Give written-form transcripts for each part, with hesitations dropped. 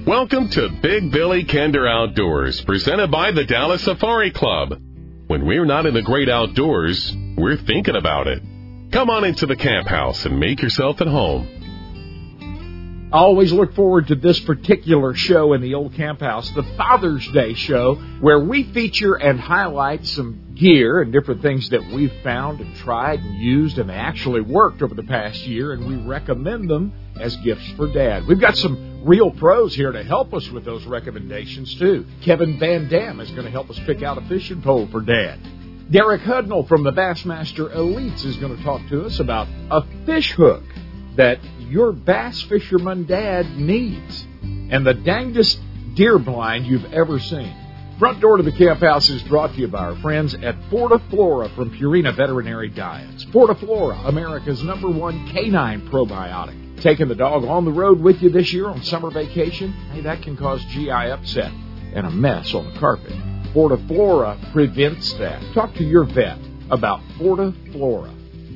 Welcome to Big Billy Kinder Outdoors, presented by the Dallas Safari Club. When we're not in the great outdoors, we're thinking about it. Come on into the camp house and make yourself at home. I always look forward to this particular show in the old camp house, the Father's Day show, where we feature and highlight some gear and different things that we've found and tried and used and actually worked over the past year, and we recommend them as gifts for Dad. We've got some real pros here to help us with those recommendations, too. Kevin Van Dam is going to help us pick out a fishing pole for Dad. Derek Hudnall from the Bassmaster Elites is going to talk to us about a fish hook that your bass fisherman dad needs, and the dangest deer blind you've ever seen. Front Door to the Camp House is brought to you by our friends at Fortiflora from Purina Veterinary Diets. Fortiflora, America's #1 canine probiotic. Taking the dog on the road with you this year on summer vacation, hey, that can cause GI upset and a mess on the carpet. Fortiflora prevents that. Talk to your vet about Fortiflora.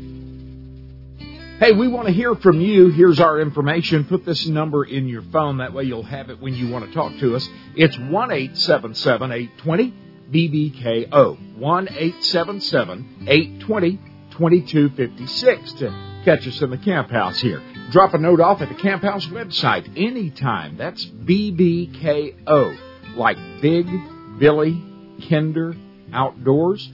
Hey, we want to hear from you. Here's our information. Put this number in your phone. That way you'll have it when you want to talk to us. It's 1-877-820-BBKO. 1-877-820-2256 to catch us in the camp house here. Drop a note off at the camp house website anytime. That's BBKO, like Big Billy Kinder Outdoors.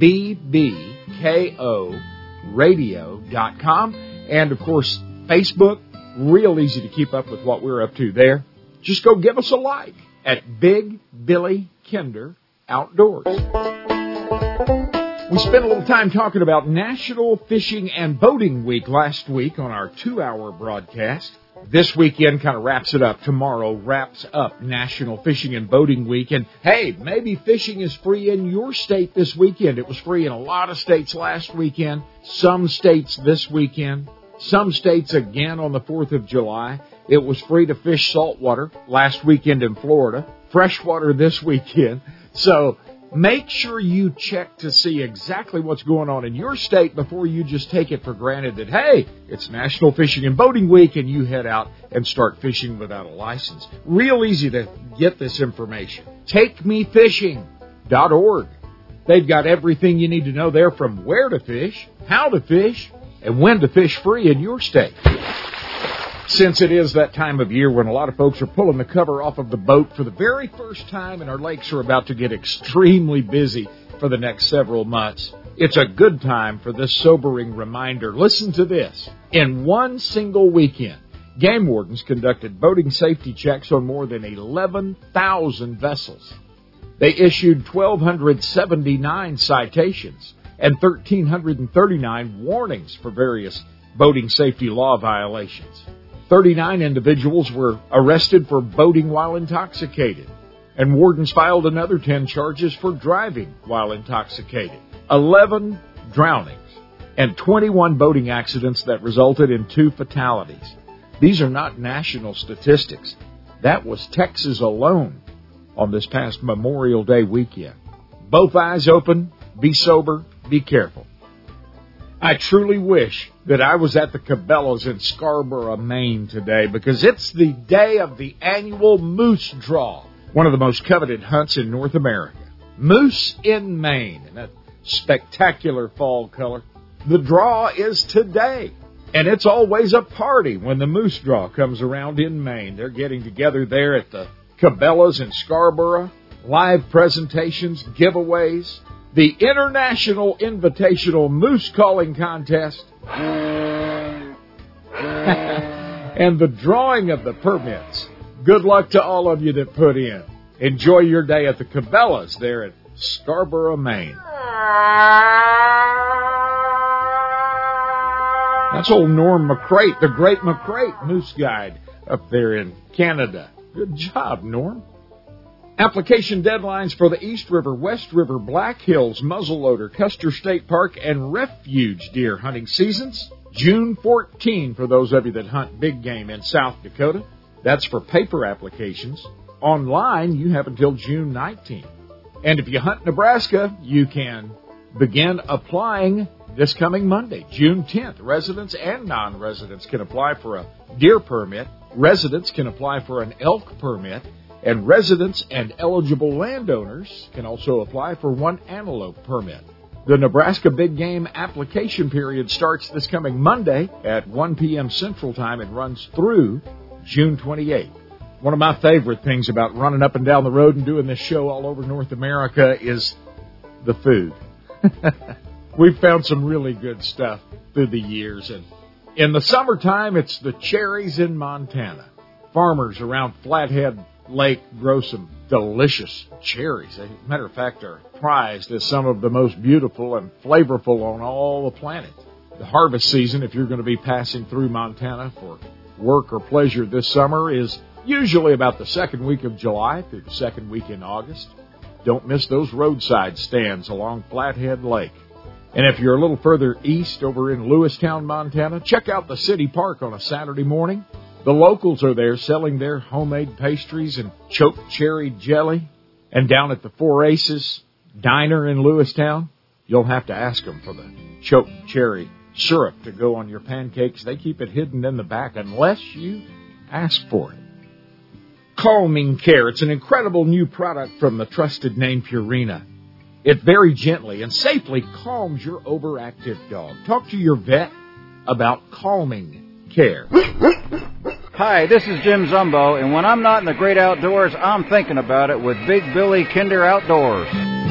BBKOradio.com. And, of course, Facebook, real easy to keep up with what we're up to there. Just go give us a like at Big Billy Kinder Outdoors. We spent a little time talking about National Fishing and Boating Week last week on our 2-hour broadcast. This weekend kind of wraps it up. Tomorrow wraps up National Fishing and Boating Week. And, hey, maybe fishing is free in your state this weekend. It was free in a lot of states last weekend, some states this weekend, some states again on the 4th of July. It was free to fish saltwater last weekend in Florida, freshwater this weekend. So make sure you check to see exactly what's going on in your state before you just take it for granted that, hey, it's National Fishing and Boating Week, and you head out and start fishing without a license. Real easy to get this information. TakeMeFishing.org. They've got everything you need to know there, from where to fish, how to fish, and when to fish free in your state. Since it is that time of year when a lot of folks are pulling the cover off of the boat for the very first time and our lakes are about to get extremely busy for the next several months, it's a good time for this sobering reminder. Listen to this. In one single weekend, game wardens conducted boating safety checks on more than 11,000 vessels. They issued 1,279 citations and 1,339 warnings for various boating safety law violations. 39 individuals were arrested for boating while intoxicated, and wardens filed another 10 charges for driving while intoxicated. 11 drownings and 21 boating accidents that resulted in 2 fatalities. These are not national statistics. That was Texas alone on this past Memorial Day weekend. Both eyes open, be sober, be careful. I truly wish that I was at the Cabela's in Scarborough, Maine today, because it's the day of the annual moose draw, one of the most coveted hunts in North America. Moose in Maine, in that spectacular fall color. The draw is today, and it's always a party when the moose draw comes around in Maine. They're getting together there at the Cabela's in Scarborough, live presentations, giveaways, the International Invitational Moose Calling Contest, and the drawing of the permits. Good luck to all of you that put in. Enjoy your day at the Cabela's there at Scarborough, Maine. That's old Norm McCrate, the great McCrate moose guide up there in Canada. Good job, Norm. Application deadlines for the East River, West River, Black Hills, Muzzleloader, Custer State Park, and Refuge deer hunting seasons. June 14 for those of you that hunt big game in South Dakota. That's for paper applications. Online, you have until June 19. And if you hunt Nebraska, you can begin applying this coming Monday, June 10th. Residents and non-residents can apply for a deer permit Residents can apply for an elk permit, and residents and eligible landowners can also apply for one antelope permit. The Nebraska Big Game application period starts this coming Monday at 1 p.m. Central Time and runs through June 28th. One of my favorite things about running up and down the road and doing this show all over North America is the food. We've found some really good stuff through the years. And in the summertime, it's the cherries in Montana. Farmers around Flathead Lake grow some delicious cherries. As a matter of fact, are prized as some of the most beautiful and flavorful on all the planet. The harvest season, if you're going to be passing through Montana for work or pleasure this summer, is usually about the second week of July through the second week in August. Don't miss those roadside stands along Flathead Lake. And if you're a little further east over in Lewistown, Montana, check out the city park on a Saturday morning. The locals are there selling their homemade pastries and choke cherry jelly. And down at the Four Aces Diner in Lewistown, you'll have to ask them for the choke cherry syrup to go on your pancakes. They keep it hidden in the back unless you ask for it. Calming Care. It's an incredible new product from the trusted name Purina. It very gently and safely calms your overactive dog. Talk to your vet about Calming Care. Hi, this is Jim Zumbo, and when I'm not in the great outdoors, I'm thinking about it with Big Billy Kinder Outdoors.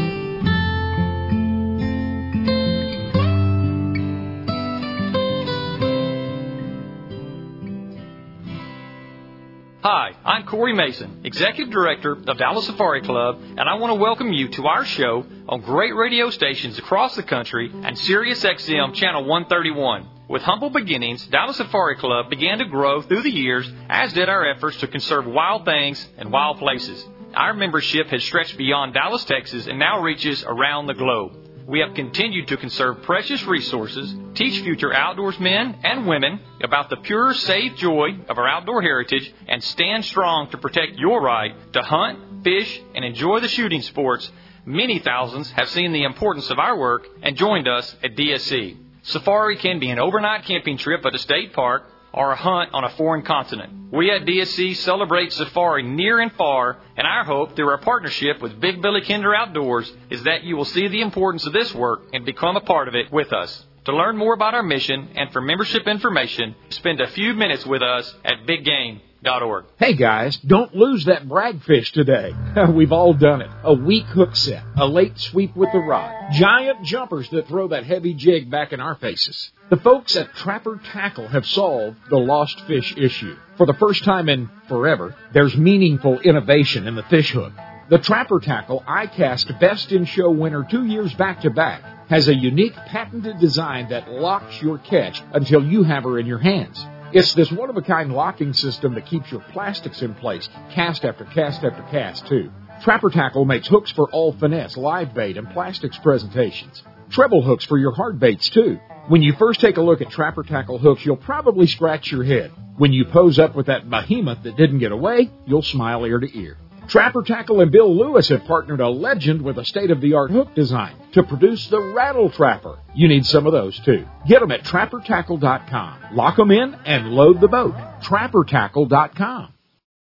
Hi, I'm Corey Mason, Executive Director of Dallas Safari Club, and I want to welcome you to our show on great radio stations across the country and Sirius XM Channel 131. With humble beginnings, Dallas Safari Club began to grow through the years, as did our efforts to conserve wild things and wild places. Our membership has stretched beyond Dallas, Texas, and now reaches around the globe. We have continued to conserve precious resources, teach future outdoorsmen and women about the pure, safe joy of our outdoor heritage, and stand strong to protect your right to hunt, fish, and enjoy the shooting sports. Many thousands have seen the importance of our work and joined us at DSC. Safari can be an overnight camping trip at a state park or a hunt on a foreign continent. We at DSC celebrate safari near and far, and our hope through our partnership with Big Billy Kinder Outdoors is that you will see the importance of this work and become a part of it with us. To learn more about our mission and for membership information, spend a few minutes with us at biggame.org. Hey guys, don't lose that bragfish today. We've all done it. A weak hook set, a late sweep with the rod, giant jumpers that throw that heavy jig back in our faces. The folks at Trapper Tackle have solved the lost fish issue. For the first time in forever, there's meaningful innovation in the fish hook. The Trapper Tackle ICAST Best in Show winner 2 years back-to-back has a unique patented design that locks your catch until you have her in your hands. It's this one-of-a-kind locking system that keeps your plastics in place, cast after cast after cast, too. Trapper Tackle makes hooks for all finesse, live bait, and plastics presentations. Treble hooks for your hard baits, too. When you first take a look at Trapper Tackle hooks, you'll probably scratch your head. When you pose up with that behemoth that didn't get away, you'll smile ear to ear. Trapper Tackle and Bill Lewis have partnered a legend with a state-of-the-art hook design to produce the Rattle Trapper. You need some of those, too. Get them at TrapperTackle.com. Lock them in and load the boat. TrapperTackle.com.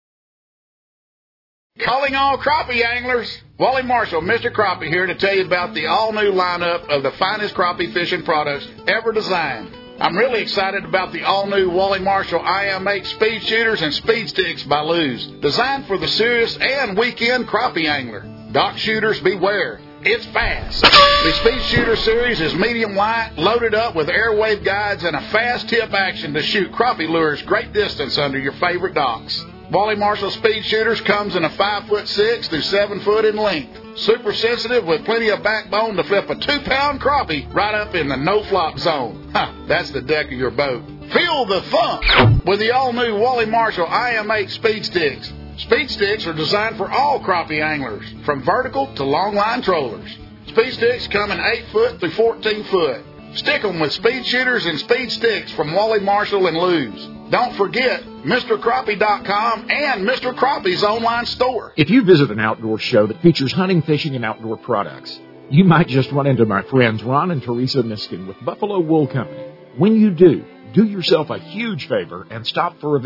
Calling all crappie anglers. Wally Marshall, Mr. Crappie, here to tell you about the all-new lineup of the finest crappie fishing products ever designed. I'm really excited about the all-new Wally Marshall IM8 Speed Shooters and Speed Sticks by Lew's, designed for the serious and weekend crappie angler. Dock shooters, beware. It's fast. The Speed Shooter series is medium light, loaded up with airwave guides and a fast tip action to shoot crappie lures great distance under your favorite docks. Wally Marshall Speed Shooters comes in a 5'6" through 7 foot in length. Super sensitive with plenty of backbone to flip a 2-pound crappie right up in the no-flop zone. That's the deck of your boat. Feel the thump with the all-new Wally Marshall IM8 Speed Sticks. Speed Sticks are designed for all crappie anglers, from vertical to long-line trollers. Speed Sticks come in 8 foot through 14 foot. Stick them with Speed Shooters and Speed Sticks from Wally Marshall and Lew's. Don't forget MrCrappie.com and Mr. Crappie's online store. If you visit an outdoor show that features hunting, fishing, and outdoor products, you might just run into my friends Ron and Teresa Niskin with Buffalo Wool Company. When you do yourself a huge favor and stop for a visit.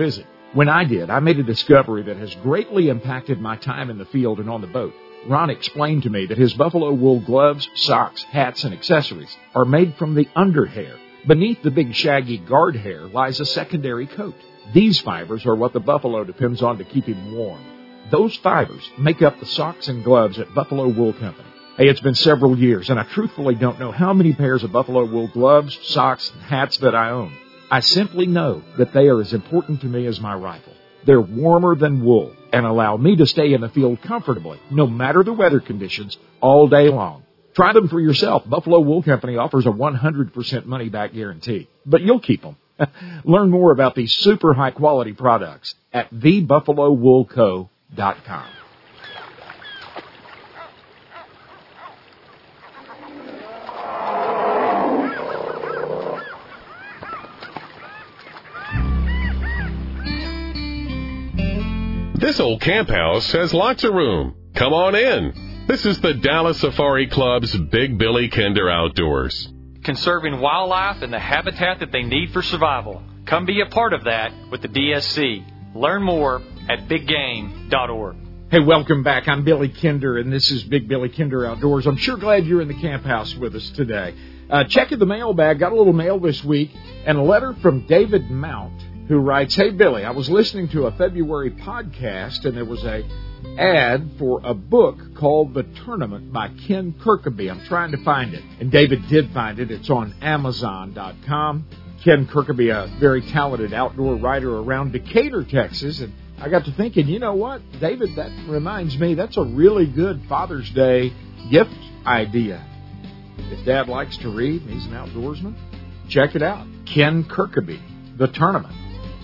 When I did, I made a discovery that has greatly impacted my time in the field and on the boat. Ron explained to me that his buffalo wool gloves, socks, hats, and accessories are made from the underhair. Beneath the big shaggy guard hair lies a secondary coat. These fibers are what the buffalo depends on to keep him warm. Those fibers make up the socks and gloves at Buffalo Wool Company. Hey, it's been several years, and I truthfully don't know how many pairs of buffalo wool gloves, socks, and hats that I own. I simply know that they are as important to me as my rifle. They're warmer than wool and allow me to stay in the field comfortably, no matter the weather conditions, all day long. Try them for yourself. Buffalo Wool Company offers a 100% money-back guarantee, but you'll keep them. Learn more about these super high-quality products at thebuffalowoolco.com. This old camp house has lots of room. Come on in. This is the Dallas Safari Club's Big Billy Kinder Outdoors. Conserving wildlife and the habitat that they need for survival. Come be a part of that with the DSC. Learn more at biggame.org. Hey, welcome back. I'm Billy Kinder, and this is Big Billy Kinder Outdoors. I'm sure glad you're in the camp house with us today. Checking the mailbag, got a little mail this week, and a letter from David Mount, who writes, "Hey, Billy, I was listening to a February podcast, and there was a ad for a book called The Tournament by Ken Kirkaby. I'm trying to find it." And David did find it. It's on Amazon.com. Ken Kirkaby, a very talented outdoor writer around Decatur, Texas. And I got to thinking, you know what, David, that reminds me, that's a really good Father's Day gift idea. If Dad likes to read and he's an outdoorsman, check it out. Ken Kirkaby, The Tournament.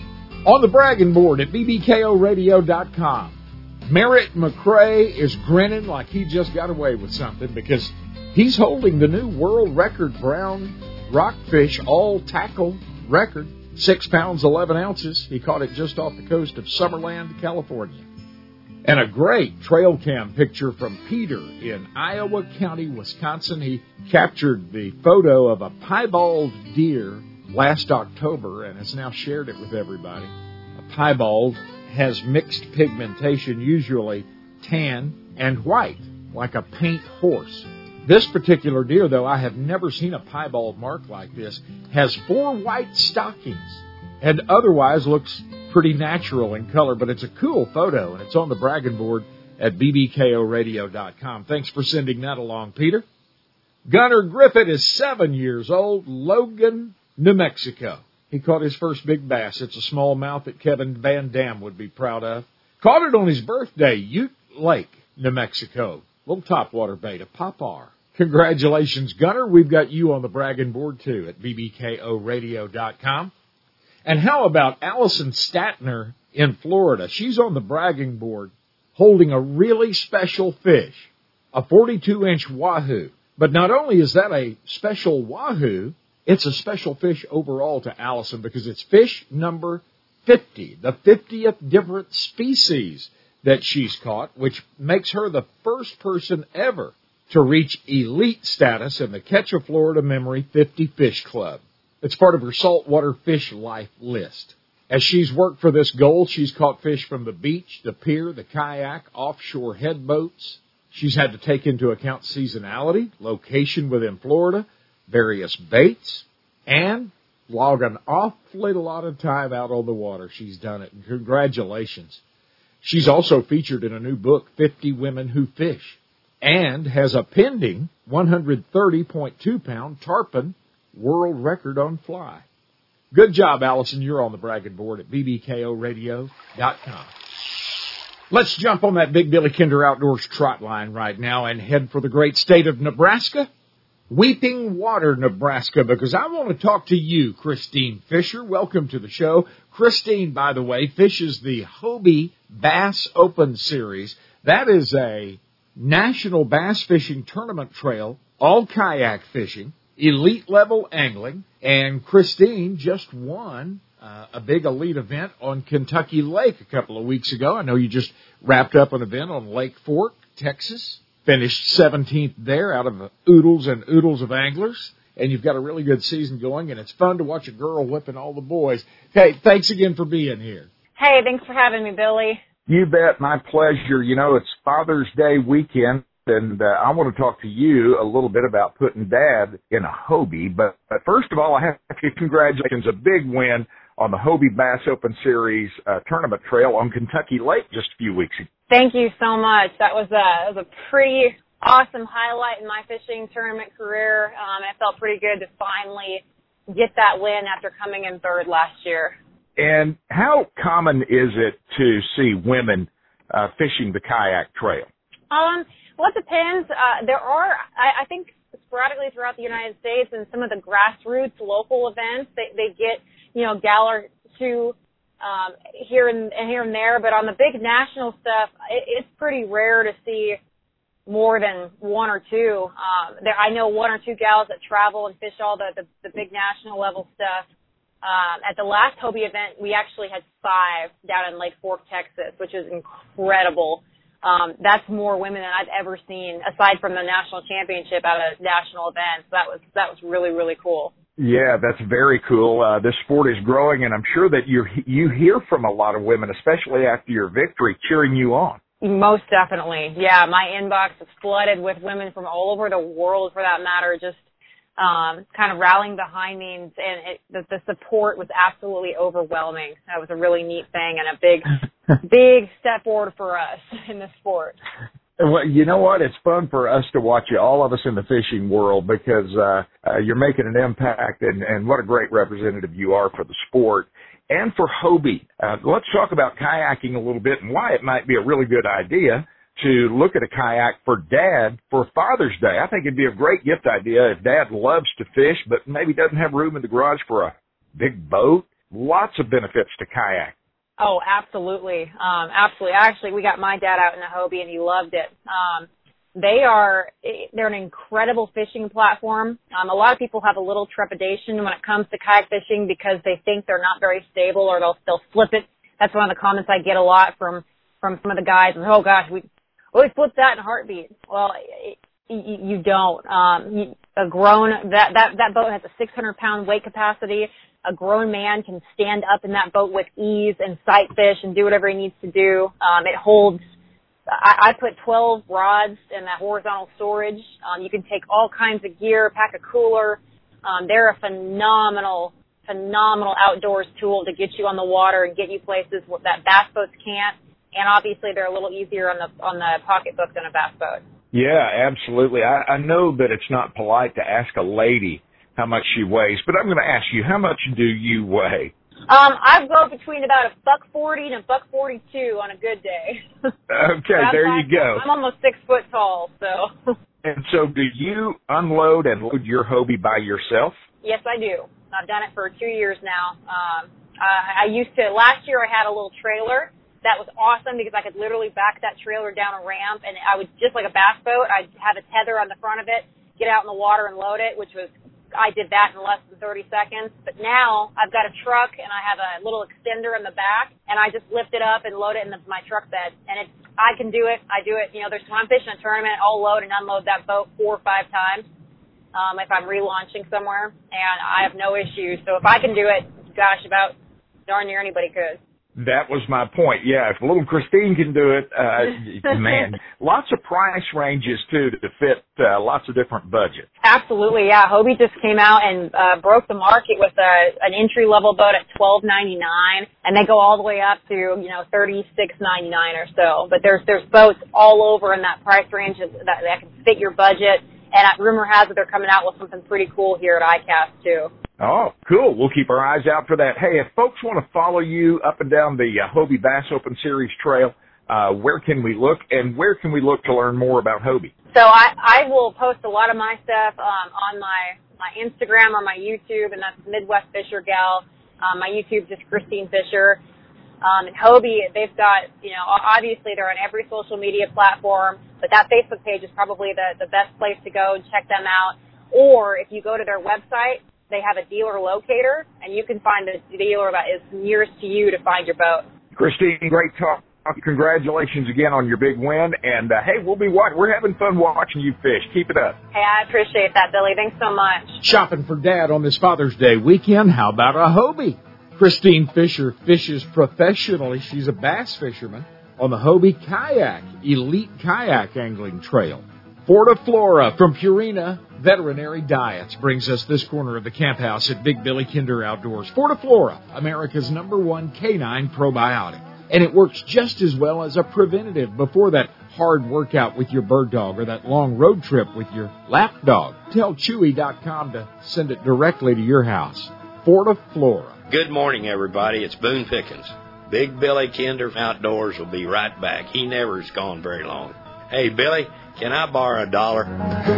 On the bragging board at bbkoradio.com. Merritt McRae is grinning like he just got away with something because he's holding the new world record brown rockfish all-tackle record, 6 pounds, 11 ounces. He caught it just off the coast of Summerland, California. And a great trail cam picture from Peter in Iowa County, Wisconsin. He captured the photo of a piebald deer last October and has now shared it with everybody. A piebald has mixed pigmentation, usually tan and white, like a paint horse. This particular deer, though, I have never seen a piebald mark like this, has 4 white stockings and otherwise looks pretty natural in color, but it's a cool photo, and it's on the bragging board at bbkoradio.com. Thanks for sending that along, Peter. Gunnar Griffith is 7 years old, Logan, New Mexico. He caught his first big bass. It's a smallmouth that Kevin Van Dam would be proud of. Caught it on his birthday, Ute Lake, New Mexico. Little topwater bait, a popar. Congratulations, Gunnar. We've got you on the bragging board, too, at bbkoradio.com. And how about Allison Statner in Florida? She's on the bragging board holding a really special fish, a 42-inch wahoo. But not only is that a special wahoo, it's a special fish overall to Allison because it's fish number 50, the 50th different species that she's caught, which makes her the first person ever to reach elite status in the Catch a Florida Memory 50 Fish Club. It's part of her saltwater fish life list. As she's worked for this goal, she's caught fish from the beach, the pier, the kayak, offshore headboats. She's had to take into account seasonality, location within Florida, various baits, and log an awfully lot of time out on the water. She's done it, and congratulations. She's also featured in a new book, 50 Women Who Fish, and has a pending 130.2-pound tarpon world record on fly. Good job, Allison. You're on the bragging board at bbkoradio.com. Let's jump on that Big Billy Kinder Outdoors trot line right now and head for the great state of Nebraska, Weeping Water, Nebraska, because I want to talk to you, Christine Fisher. Welcome to the show. Christine, by the way, fishes the Hobie Bass Open Series. That is a national bass fishing tournament trail, all kayak fishing, elite level angling, and Christine just won a big elite event on Kentucky Lake a couple of weeks ago. I know you just wrapped up an event on Lake Fork, Texas. Finished 17th there out of oodles and oodles of anglers. And you've got a really good season going, and it's fun to watch a girl whipping all the boys. Hey, thanks again for being here. Hey, thanks for having me, Billy. You bet. My pleasure. You know, it's Father's Day weekend, and I want to talk to you a little bit about putting Dad in a Hobie. But first of all, I have to congratulations, a big win on the Hobie Bass Open Series tournament trail on Kentucky Lake just a few weeks ago. Thank you so much. That was a pretty awesome highlight in my fishing tournament career. It felt pretty good to finally get that win after coming in third last year. And how common is it to see women fishing the kayak trail? Well, it depends. There are, I think, sporadically throughout the United States and some of the grassroots local events, they get, a gal or two here and there. But on the big national stuff, it's pretty rare to see more than one or two. I know one or two gals that travel and fish all the big national level stuff. At the last Hobie event, we actually had 5 down in Lake Fork, Texas, which is incredible. That's more women than I've ever seen, aside from the national championship at a national event. So that was really, really cool. Yeah, that's very cool. This sport is growing, and I'm sure that you hear from a lot of women, especially after your victory, cheering you on. Most definitely. Yeah, my inbox is flooded with women from all over the world, for that matter, just kind of rallying behind me, and the support was absolutely overwhelming. That was a really neat thing and a big step forward for us in the sport. Well, you know what? It's fun for us to watch you, all of us in the fishing world, because you're making an impact, and what a great representative you are for the sport and for Hobie. Let's talk about kayaking a little bit and why it might be a really good idea to look at a kayak for Dad for Father's Day. I think it'd be a great gift idea if Dad loves to fish, but maybe doesn't have room in the garage for a big boat. Lots of benefits to kayak. Oh, absolutely. Absolutely. Actually, we got my dad out in a Hobie and he loved it. They're an incredible fishing platform. A lot of people have a little trepidation when it comes to kayak fishing because they think they're not very stable or they'll flip it. That's one of the comments I get a lot from some of the guys. Oh gosh, we flip that in a heartbeat. Well, you don't. That boat has a 600-pound weight capacity. A grown man can stand up in that boat with ease and sight fish and do whatever he needs to do. It holds, I put 12 rods in that horizontal storage. You can take all kinds of gear, pack a cooler. They're a phenomenal outdoors tool to get you on the water and get you places that bass boats can't. And obviously they're a little easier on the pocketbook than a bass boat. Yeah, absolutely. I know that it's not polite to ask a lady how much she weighs, but I'm going to ask you, how much do you weigh? I go between about $140 and $142 on a good day. Okay, there you go. I'm almost 6 foot tall, so. And so do you unload and load your Hobie by yourself? Yes, I do. I've done it for 2 years now. Last year I had a little trailer. That was awesome because I could literally back that trailer down a ramp, and I would, just like a bass boat, I'd have a tether on the front of it, get out in the water and load it, I did that in less than 30 seconds. But now I've got a truck and I have a little extender in the back, and I just lift it up and load it in my truck bed. And I can do it. I do it. When I'm fishing a tournament, I'll load and unload that boat 4 or 5 times if I'm relaunching somewhere, and I have no issues. So if I can do it, gosh, about darn near anybody could. That was my point. Yeah, if little Christine can do it, man, lots of price ranges, too, to fit lots of different budgets. Absolutely, yeah. Hobie just came out and broke the market with an entry-level boat at $12.99, and they go all the way up to, $36.99 or so. But there's boats all over in that price range that can fit your budget, and rumor has it they're coming out with something pretty cool here at ICAST, too. Oh, cool. We'll keep our eyes out for that. Hey, if folks want to follow you up and down the Hobie Bass Open Series trail, where can we look, and where can we look to learn more about Hobie? So I will post a lot of my stuff on my Instagram or my YouTube, and that's Midwest Fisher Gal. My YouTube is Christine Fisher. And Hobie, they've got, obviously they're on every social media platform, but that Facebook page is probably the best place to go and check them out. Or if you go to their website, they have a dealer locator, and you can find the dealer that is nearest to you to find your boat. Christine, great talk. Congratulations again on your big win. And, hey, we're having fun watching you fish. Keep it up. Hey, I appreciate that, Billy. Thanks so much. Shopping for Dad on this Father's Day weekend. How about a Hobie? Christine Fisher fishes professionally. She's a bass fisherman on the Hobie Kayak Elite Kayak Angling Trail. Fortiflora from Purina Veterinary Diets brings us this corner of the camp house at Big Billy Kinder Outdoors. Fortiflora, America's #1 canine probiotic. And it works just as well as a preventative before that hard workout with your bird dog or that long road trip with your lap dog. Tell Chewy.com to send it directly to your house. Fortiflora. Good morning, everybody. It's Boone Pickens. Big Billy Kinder Outdoors will be right back. He never's gone very long. Hey, Billy, can I borrow $1?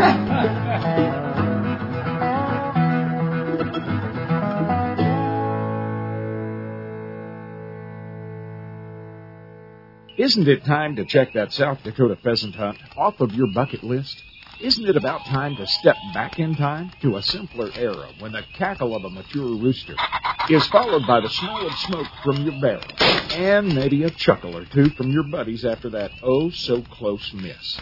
Isn't it time to check that South Dakota pheasant hunt off of your bucket list? Isn't it about time to step back in time to a simpler era when the cackle of a mature rooster is followed by the smell of smoke from your barrel and maybe a chuckle or two from your buddies after that oh-so-close miss?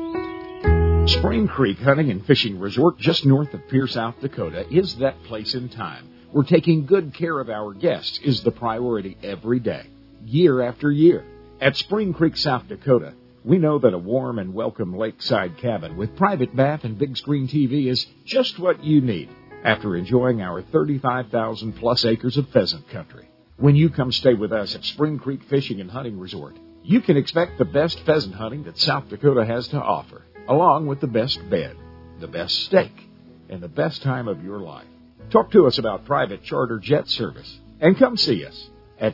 Spring Creek Hunting and Fishing Resort just north of Pierre, South Dakota is that place in time where taking good care of our guests is the priority every day, year after year. At Spring Creek, South Dakota, we know that a warm and welcome lakeside cabin with private bath and big screen TV is just what you need after enjoying our 35,000-plus acres of pheasant country. When you come stay with us at Spring Creek Fishing and Hunting Resort, you can expect the best pheasant hunting that South Dakota has to offer, along with the best bed, the best steak, and the best time of your life. Talk to us about private charter jet service, and come see us at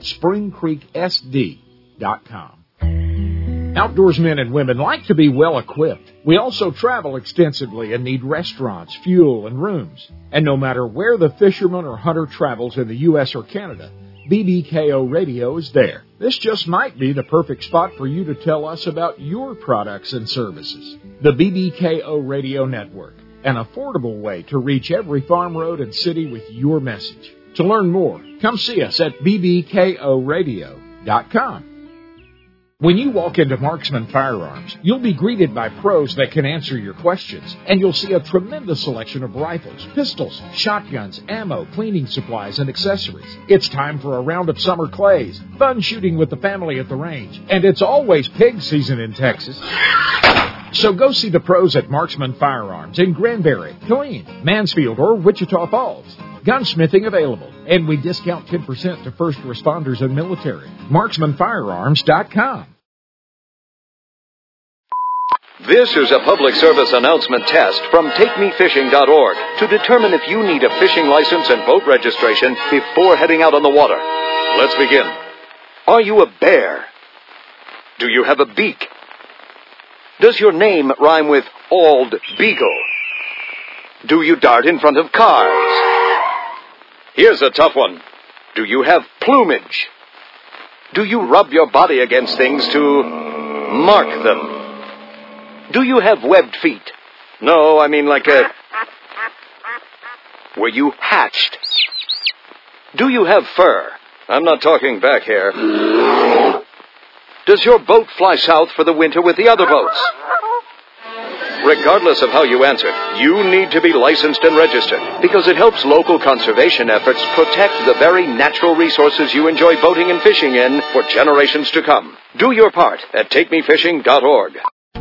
springcreeksd.com. Outdoorsmen and women like to be well equipped. We also travel extensively and need restaurants, fuel, and rooms. And no matter where the fisherman or hunter travels in the U.S. or Canada, BBKO Radio is there. This just might be the perfect spot for you to tell us about your products and services. The BBKO Radio Network, an affordable way to reach every farm road and city with your message. To learn more, come see us at bbkoradio.com. When you walk into Marksman Firearms, you'll be greeted by pros that can answer your questions, and you'll see a tremendous selection of rifles, pistols, shotguns, ammo, cleaning supplies, and accessories. It's time for a round of summer clays, fun shooting with the family at the range, and it's always pig season in Texas. So go see the pros at Marksman Firearms in Granbury, Killeen, Mansfield, or Wichita Falls. Gunsmithing available, and we discount 10% to first responders and military. MarksmanFirearms.com. This is a public service announcement test from TakeMeFishing.org to determine if you need a fishing license and boat registration before heading out on the water. Let's begin. Are you a bear? Do you have a beak? Does your name rhyme with Ald Beagle? Do you dart in front of cars? Here's a tough one. Do you have plumage? Do you rub your body against things to mark them? Do you have webbed feet? No, I mean like a... Were you hatched? Do you have fur? I'm not talking back hair. Does your boat fly south for the winter with the other boats? Regardless of how you answered, you need to be licensed and registered because it helps local conservation efforts protect the very natural resources you enjoy boating and fishing in for generations to come. Do your part at TakeMeFishing.org.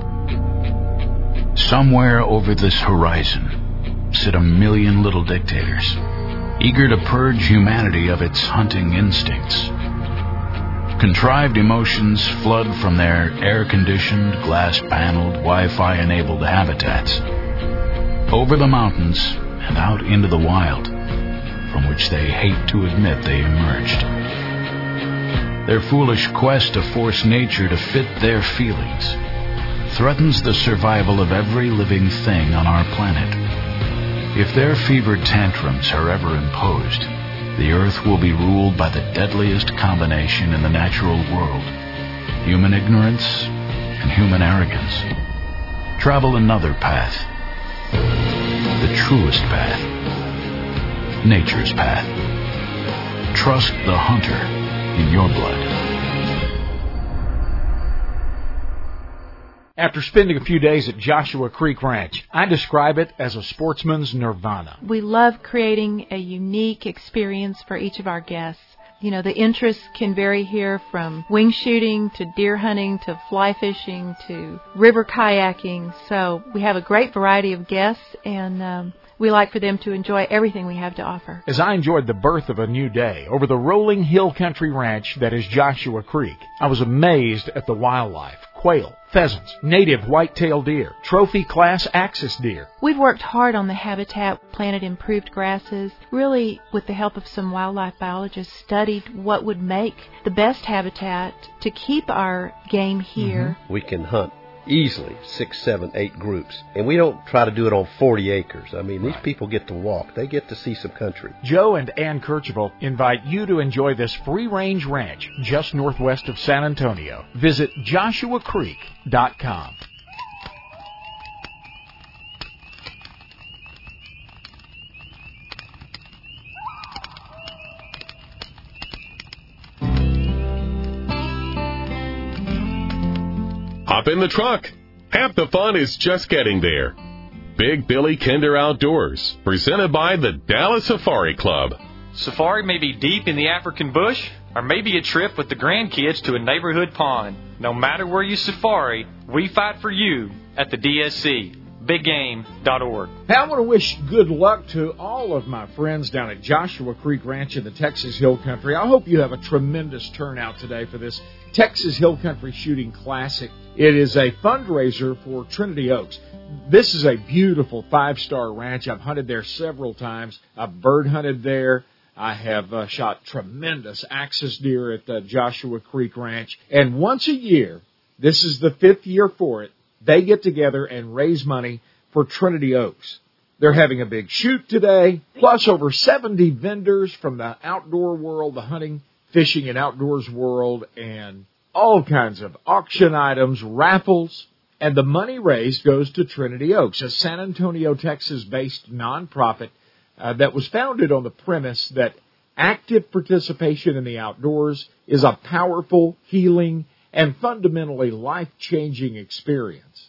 Somewhere over this horizon sit a million little dictators, eager to purge humanity of its hunting instincts. Contrived emotions flood from their air-conditioned, glass-paneled, Wi-Fi-enabled habitats over the mountains and out into the wild, from which they hate to admit they emerged. Their foolish quest to force nature to fit their feelings threatens the survival of every living thing on our planet. If their fevered tantrums are ever imposed, the Earth will be ruled by the deadliest combination in the natural world: human ignorance and human arrogance. Travel another path. The truest path. Nature's path. Trust the hunter in your blood. After spending a few days at Joshua Creek Ranch, I describe it as a sportsman's nirvana. We love creating a unique experience for each of our guests. You know, the interests can vary here from wing shooting to deer hunting to fly fishing to river kayaking. So we have a great variety of guests, and we like for them to enjoy everything we have to offer. As I enjoyed the birth of a new day over the rolling hill country ranch that is Joshua Creek, I was amazed at the wildlife. Quail, pheasants, native white-tailed deer, trophy-class axis deer. We've worked hard on the habitat, planted improved grasses, really, with the help of some wildlife biologists, studied what would make the best habitat to keep our game here. We can hunt easily 6, 7, 8 groups. And we don't try to do it on 40 acres. I mean, these people get to walk. They get to see some country. Joe and Ann Kirchville invite you to enjoy this free-range ranch just northwest of San Antonio. Visit JoshuaCreek.com. Hop in the truck. Half the fun is just getting there. Big Billy Kinder Outdoors, presented by the Dallas Safari Club. Safari may be deep in the African bush, or maybe a trip with the grandkids to a neighborhood pond. No matter where you safari, we fight for you at the DSC. BigGame.org. Hey, I want to wish good luck to all of my friends down at Joshua Creek Ranch in the Texas Hill Country. I hope you have a tremendous turnout today for this Texas Hill Country Shooting Classic. It is a fundraiser for Trinity Oaks. This is a beautiful 5-star ranch. I've hunted there several times. I've bird hunted there. I have shot tremendous axis deer at the Joshua Creek Ranch. And once a year, this is the 5th year for it, they get together and raise money for Trinity Oaks. They're having a big shoot today, plus over 70 vendors from the outdoor world, the hunting, fishing, and outdoors world, and all kinds of auction items, raffles, and the money raised goes to Trinity Oaks, a San Antonio, Texas-based nonprofit that was founded on the premise that active participation in the outdoors is a powerful, healing, and fundamentally life-changing experience.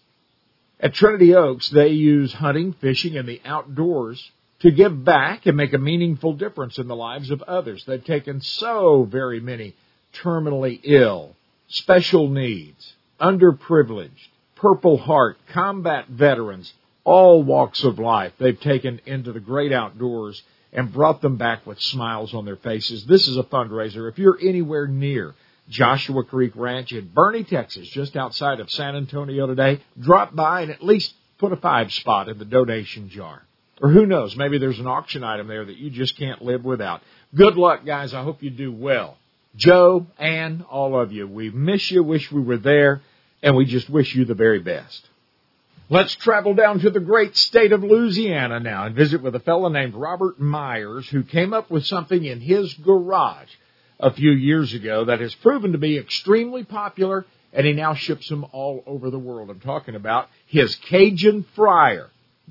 At Trinity Oaks, they use hunting, fishing, and the outdoors to give back and make a meaningful difference in the lives of others. They've taken so very many terminally ill, special needs, underprivileged, Purple Heart, combat veterans, all walks of life. They've taken into the great outdoors and brought them back with smiles on their faces. This is a fundraiser. If you're anywhere near Joshua Creek Ranch in Bernie, Texas, just outside of San Antonio today, drop by and at least put a 5 spot in the donation jar. Or who knows, maybe there's an auction item there that you just can't live without. Good luck, guys. I hope you do well. Joe, Ann, all of you, we miss you, wish we were there, and we just wish you the very best. Let's travel down to the great state of Louisiana now and visit with a fellow named Robert Myers, who came up with something in his garage a few years ago that has proven to be extremely popular, and he now ships them all over the world. I'm talking about his Cajun Fryer.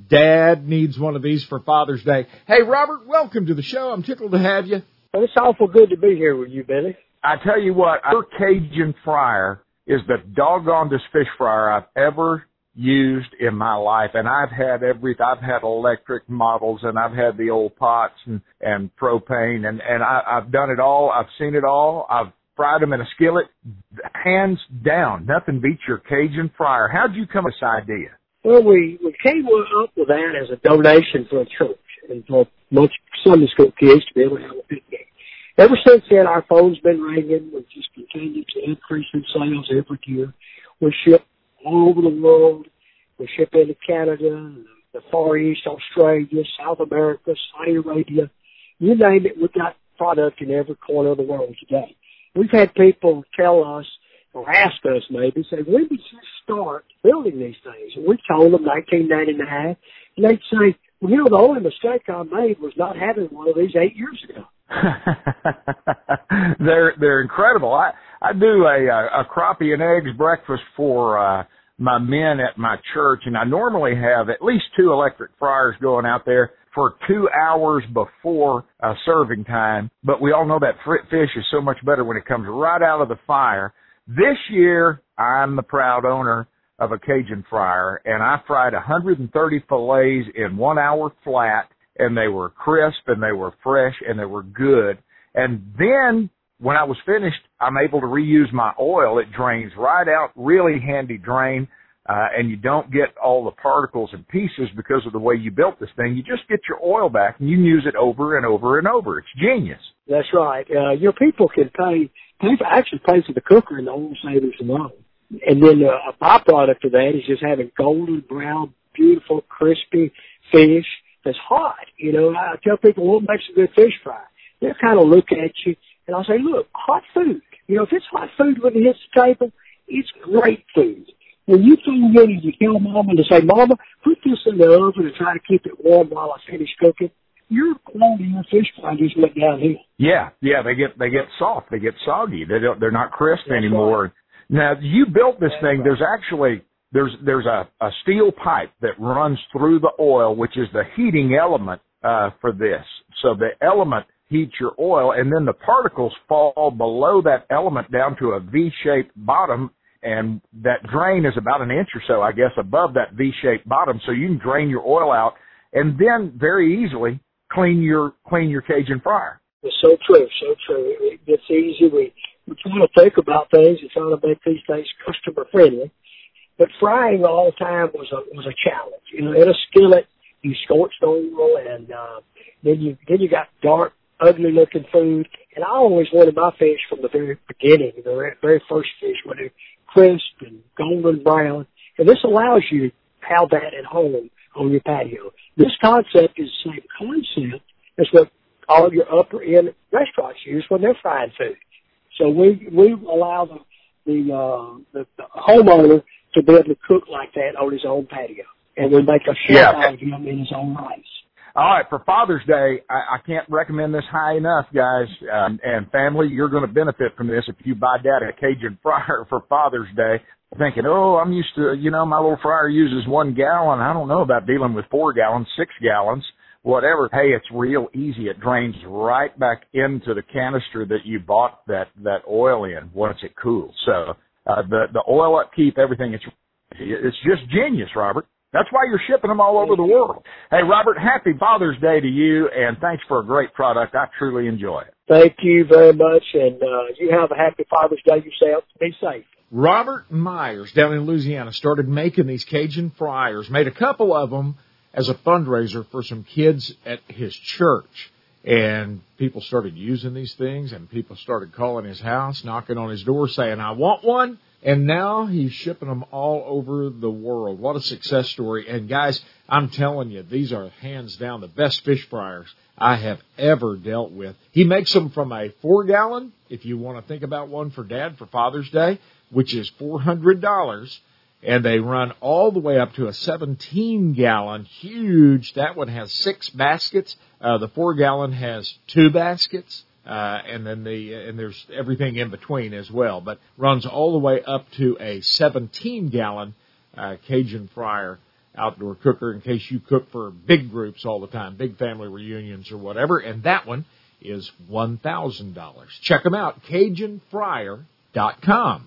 Dad needs one of these for Father's Day. Hey, Robert, welcome to the show. I'm tickled to have you. Well, it's awful good to be here with you, Billy. I tell you what, our Cajun Fryer is the doggonedest fish fryer I've ever used in my life, and I've had electric models, and I've had the old pots and propane, and I've done it all. I've seen it all. I've fried them in a skillet. Hands down, nothing beats your Cajun Fryer. How'd you come up with this idea? Well, we came up with that as a donation for a church and for a bunch of Sunday school kids to be able to have a picnic. Ever since then, our phone's been ringing. We've just continued to increase in sales every year. We ship all over the world. We ship into Canada, the Far East, Australia, South America, Saudi Arabia. You name it, we've got product in every corner of the world today. We've had people tell us, or ask us maybe, say, when did you start building these things? And we told them 1999, and they'd say, well, you know, the only mistake I made was not having one of these 8 years ago. They're incredible. I do a crappie and eggs breakfast for my men at my church, and I normally have at least 2 electric fryers going out there for 2 hours before serving time. But we all know that fish is so much better when it comes right out of the fire. This year, I'm the proud owner of a Cajun Fryer, and I fried 130 fillets in 1 hour flat, and they were crisp, and they were fresh, and they were good. And then when I was finished, I'm able to reuse my oil. It drains right out, really handy drain. And you don't get all the particles and pieces because of the way you built this thing. You just get your oil back and you can use it over and over and over. It's genius. That's right. Your people can pay for the cooker and the oil savings alone. And then a byproduct of that is just having golden brown, beautiful, crispy fish that's hot. You know, I tell people what makes a good fish fry. They'll kind of look at you and I'll say, look, hot food. You know, if it's hot food when it hits the table, it's great food. When you come in and you tell Mama to say, Mama, put this in the oven and try to keep it warm while I finish cooking, your quality of fish fry just went downhill. Yeah, they get soft, they get soggy, they're not crisp anymore. Right. Now you built this thing. There's actually there's a steel pipe that runs through the oil, which is the heating element for this. So the element heats your oil, and then the particles fall below that element down to a V-shaped bottom. And that drain is about an inch or so, I guess, above that V-shaped bottom, so you can drain your oil out and then very easily clean your Cajun fryer. It's so true, so true. It's easy. We're trying to think about things and trying to make these things customer friendly. But frying all the time was a challenge. You know, in a skillet, you scorched oil, and then you got dark, ugly looking food. And I always wanted my fish from the very beginning, the very first fish, when they're crisp and golden brown. And this allows you to have that at home on your patio. This concept is the same concept as what all your upper end restaurants use when they're frying food. So we allow the homeowner to be able to cook like that on his own patio. And we make a chef out of him in his own rice. All right, for Father's Day, I can't recommend this high enough, guys. And family, you're going to benefit from this if you buy Dad a Cajun fryer for Father's Day. Thinking, I'm used to, my little fryer uses 1 gallon. I don't know about dealing with 4 gallons, 6 gallons, whatever. Hey, it's real easy. It drains right back into the canister that you bought that oil in once it cools. So the oil upkeep, everything, it's just genius, Robert. That's why you're shipping them all over the world. Hey, Robert, happy Father's Day to you, and thanks for a great product. I truly enjoy it. Thank you very much, and you have a happy Father's Day yourself. Be safe. Robert Myers down in Louisiana started making these Cajun fryers, made a couple of them as a fundraiser for some kids at his church. And people started using these things, and people started calling his house, knocking on his door, saying, I want one. And now he's shipping them all over the world. What a success story. And, guys, I'm telling you, these are hands down the best fish fryers I have ever dealt with. He makes them from a 4-gallon, if you want to think about one for Dad for Father's Day, which is $400. And they run all the way up to a 17-gallon, huge. That one has 6 baskets. The 4-gallon has 2 baskets. And then and there's everything in between as well, but runs all the way up to a 17-gallon Cajun fryer outdoor cooker in case you cook for big groups all the time, big family reunions or whatever. And that one is $1,000. Check them out, CajunFryer.com.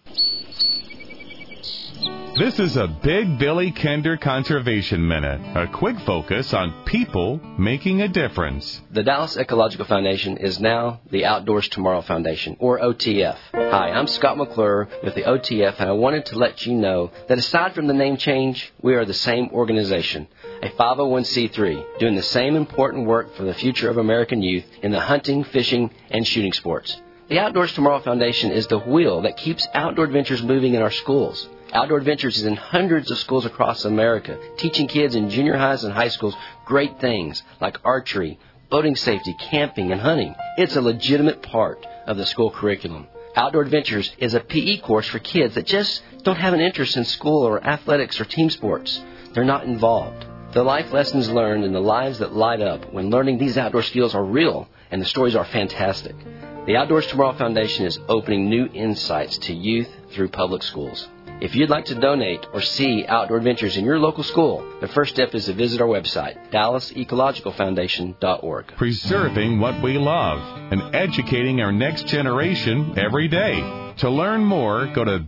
This is a Big Billy Kinder Conservation Minute, a quick focus on people making a difference. The Dallas Ecological Foundation is now the Outdoors Tomorrow Foundation, or OTF. Hi, I'm Scott McClure with the OTF, and I wanted to let you know that aside from the name change, we are the same organization, a 501c3, doing the same important work for the future of American youth in the hunting, fishing, and shooting sports. The Outdoors Tomorrow Foundation is the wheel that keeps outdoor adventures moving in our schools. Outdoor Adventures is in hundreds of schools across America, teaching kids in junior highs and high schools great things like archery, boating safety, camping, and hunting. It's a legitimate part of the school curriculum. Outdoor Adventures is a PE course for kids that just don't have an interest in school or athletics or team sports. They're not involved. The life lessons learned and the lives that light up when learning these outdoor skills are real, and the stories are fantastic. The Outdoors Tomorrow Foundation is opening new insights to youth through public schools. If you'd like to donate or see Outdoor Adventures in your local school, the first step is to visit our website, DallasEcologicalFoundation.org. Preserving what we love and educating our next generation every day. To learn more, go to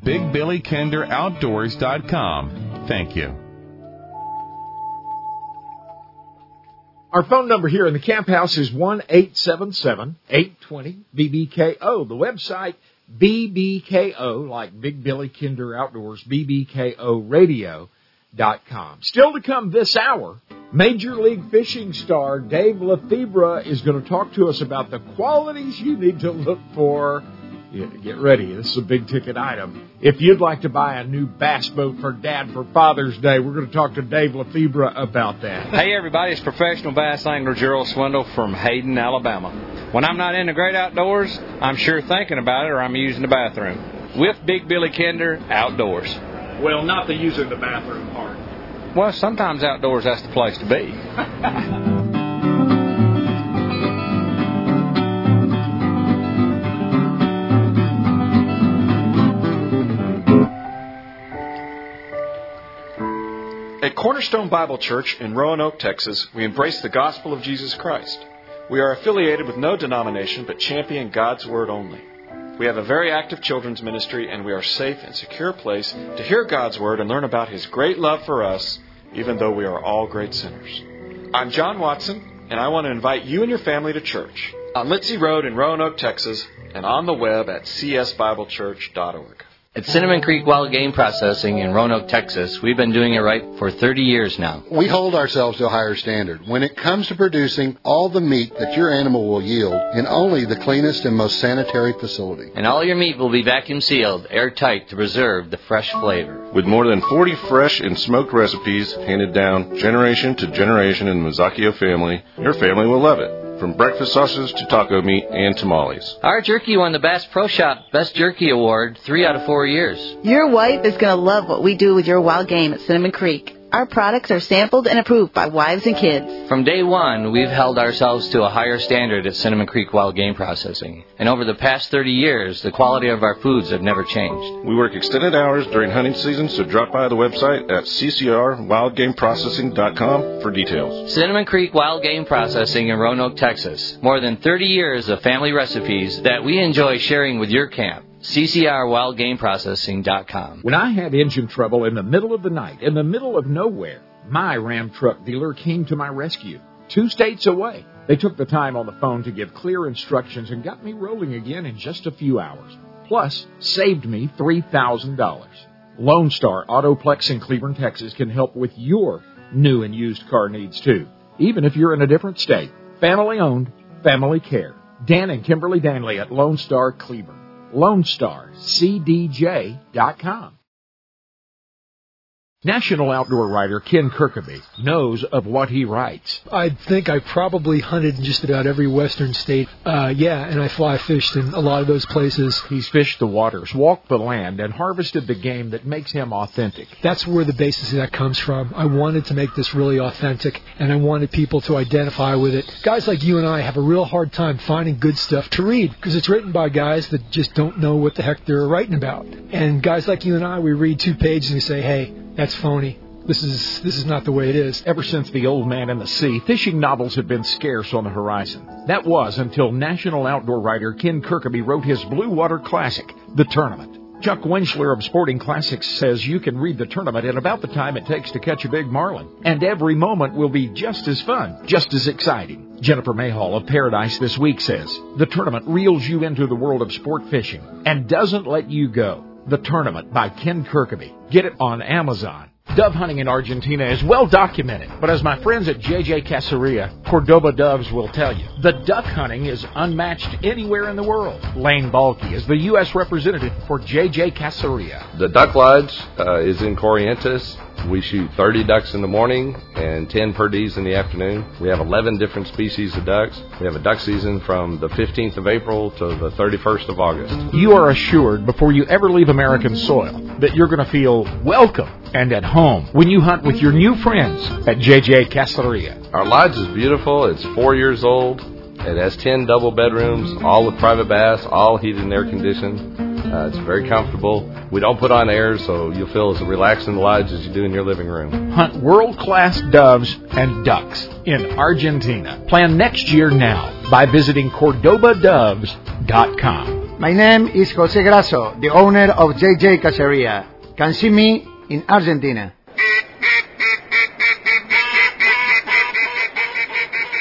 BigBillyKinderOutdoors.com. Thank you. Our phone number here in the Camp House is 1-877-820-BBKO. The website, BBKO, like Big Billy Kinder Outdoors, BBKOradio.com. Still to come this hour, Major League Fishing star Dave Lefebvre is going to talk to us about the qualities you need to look for. Yeah, get ready. This is a big-ticket item. If you'd like to buy a new bass boat for Dad for Father's Day, we're going to talk to Dave Lefebvre about that. Hey, everybody. It's professional bass angler Gerald Swindle from Hayden, Alabama. When I'm not in the great outdoors, I'm sure thinking about it or I'm using the bathroom. With Big Billy Kinder Outdoors. Well, not the using the bathroom part. Well, sometimes outdoors, that's the place to be. At Cornerstone Bible Church in Roanoke, Texas, we embrace the gospel of Jesus Christ. We are affiliated with no denomination but champion God's Word only. We have a very active children's ministry, and we are a safe and secure place to hear God's Word and learn about His great love for us, even though we are all great sinners. I'm John Watson, and I want to invite you and your family to church on Litzy Road in Roanoke, Texas, and on the web at csbiblechurch.org. At Cinnamon Creek Wild Game Processing in Roanoke, Texas, we've been doing it right for 30 years now. We hold ourselves to a higher standard when it comes to producing all the meat that your animal will yield in only the cleanest and most sanitary facility. And all your meat will be vacuum sealed, airtight to preserve the fresh flavor. With more than 40 fresh and smoked recipes handed down generation to generation in the Mazzacchio family, your family will love it. From breakfast sausages to taco meat and tamales. Our jerky won the Bass Pro Shop Best Jerky Award 3 out of 4 years. Your wife is going to love what we do with your wild game at Cinnamon Creek. Our products are sampled and approved by wives and kids. From day one, we've held ourselves to a higher standard at Cinnamon Creek Wild Game Processing. And over the past 30 years, the quality of our foods have never changed. We work extended hours during hunting season, so drop by the website at ccrwildgameprocessing.com for details. Cinnamon Creek Wild Game Processing in Roanoke, Texas. More than 30 years of family recipes that we enjoy sharing with your camp. ccrwildgameprocessing.com. When I had engine trouble in the middle of the night, in the middle of nowhere, my Ram truck dealer came to my rescue. 2 states away. They took the time on the phone to give clear instructions and got me rolling again in just a few hours. Plus, saved me $3,000. Lone Star Autoplex in Cleburne, Texas can help with your new and used car needs too, even if you're in a different state. Family owned, family care. Dan and Kimberly Danley at Lone Star Cleburne. LoneStarCDJ.com. National outdoor writer Ken Kirkaby knows of what he writes. I think I probably hunted in just about every western state. And I fly fished in a lot of those places. He's fished the waters, walked the land, and harvested the game that makes him authentic. That's where the basis of that comes from. I wanted to make this really authentic, and I wanted people to identify with it. Guys like you and I have a real hard time finding good stuff to read, because it's written by guys that just don't know what the heck they're writing about. And guys like you and I, we read 2 pages and we say, hey, that's phony. This is not the way it is. Ever since The Old Man and the Sea, fishing novels have been scarce on the horizon. That was until national outdoor writer Ken Kirkaby wrote his Blue Water Classic, The Tournament. Chuck Winchler of Sporting Classics says you can read The Tournament in about the time it takes to catch a big marlin. And every moment will be just as fun, just as exciting. Jennifer Mayhall of Paradise This Week says, The Tournament reels you into the world of sport fishing and doesn't let you go. The Tournament by Ken Kirkaby. Get it on Amazon. Dove hunting in Argentina is well documented, but as my friends at JJ Caceria, Cordoba Doves will tell you, the duck hunting is unmatched anywhere in the world. Lane Balky is the U.S. representative for JJ Caceria. The Duck Lodge is in Corrientes. We shoot 30 ducks in the morning and 10 perdees in the afternoon. We have 11 different species of ducks. We have a duck season from the 15th of April to the 31st of August. You are assured before you ever leave American soil that you're going to feel welcome and at home when you hunt with your new friends at JJ Caceria. Our lodge is beautiful. It's 4 years old. It has 10 double bedrooms, all with private baths, all heated and air conditioned. It's very comfortable. We don't put on air, so you'll feel as relaxed in the lodge as you do in your living room. Hunt world-class doves and ducks in Argentina. Plan next year now by visiting CordobaDoves.com. My name is Jose Grasso, the owner of JJ Caceria. Can see me in Argentina.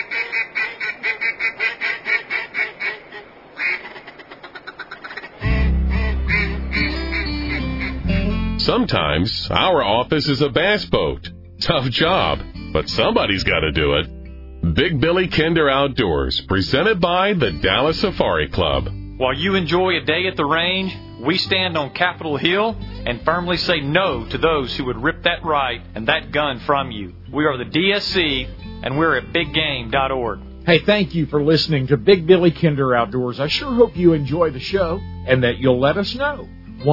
Sometimes our office is a bass boat. Tough job, but somebody's got to do it. Big Billy Kinder Outdoors, presented by the Dallas Safari Club. While you enjoy a day at the range, we stand on Capitol Hill and firmly say no to those who would rip that right and that gun from you. We are the DSC, and we're at biggame.org. Hey, thank you for listening to Big Billy Kinder Outdoors. I sure hope you enjoy the show and that you'll let us know.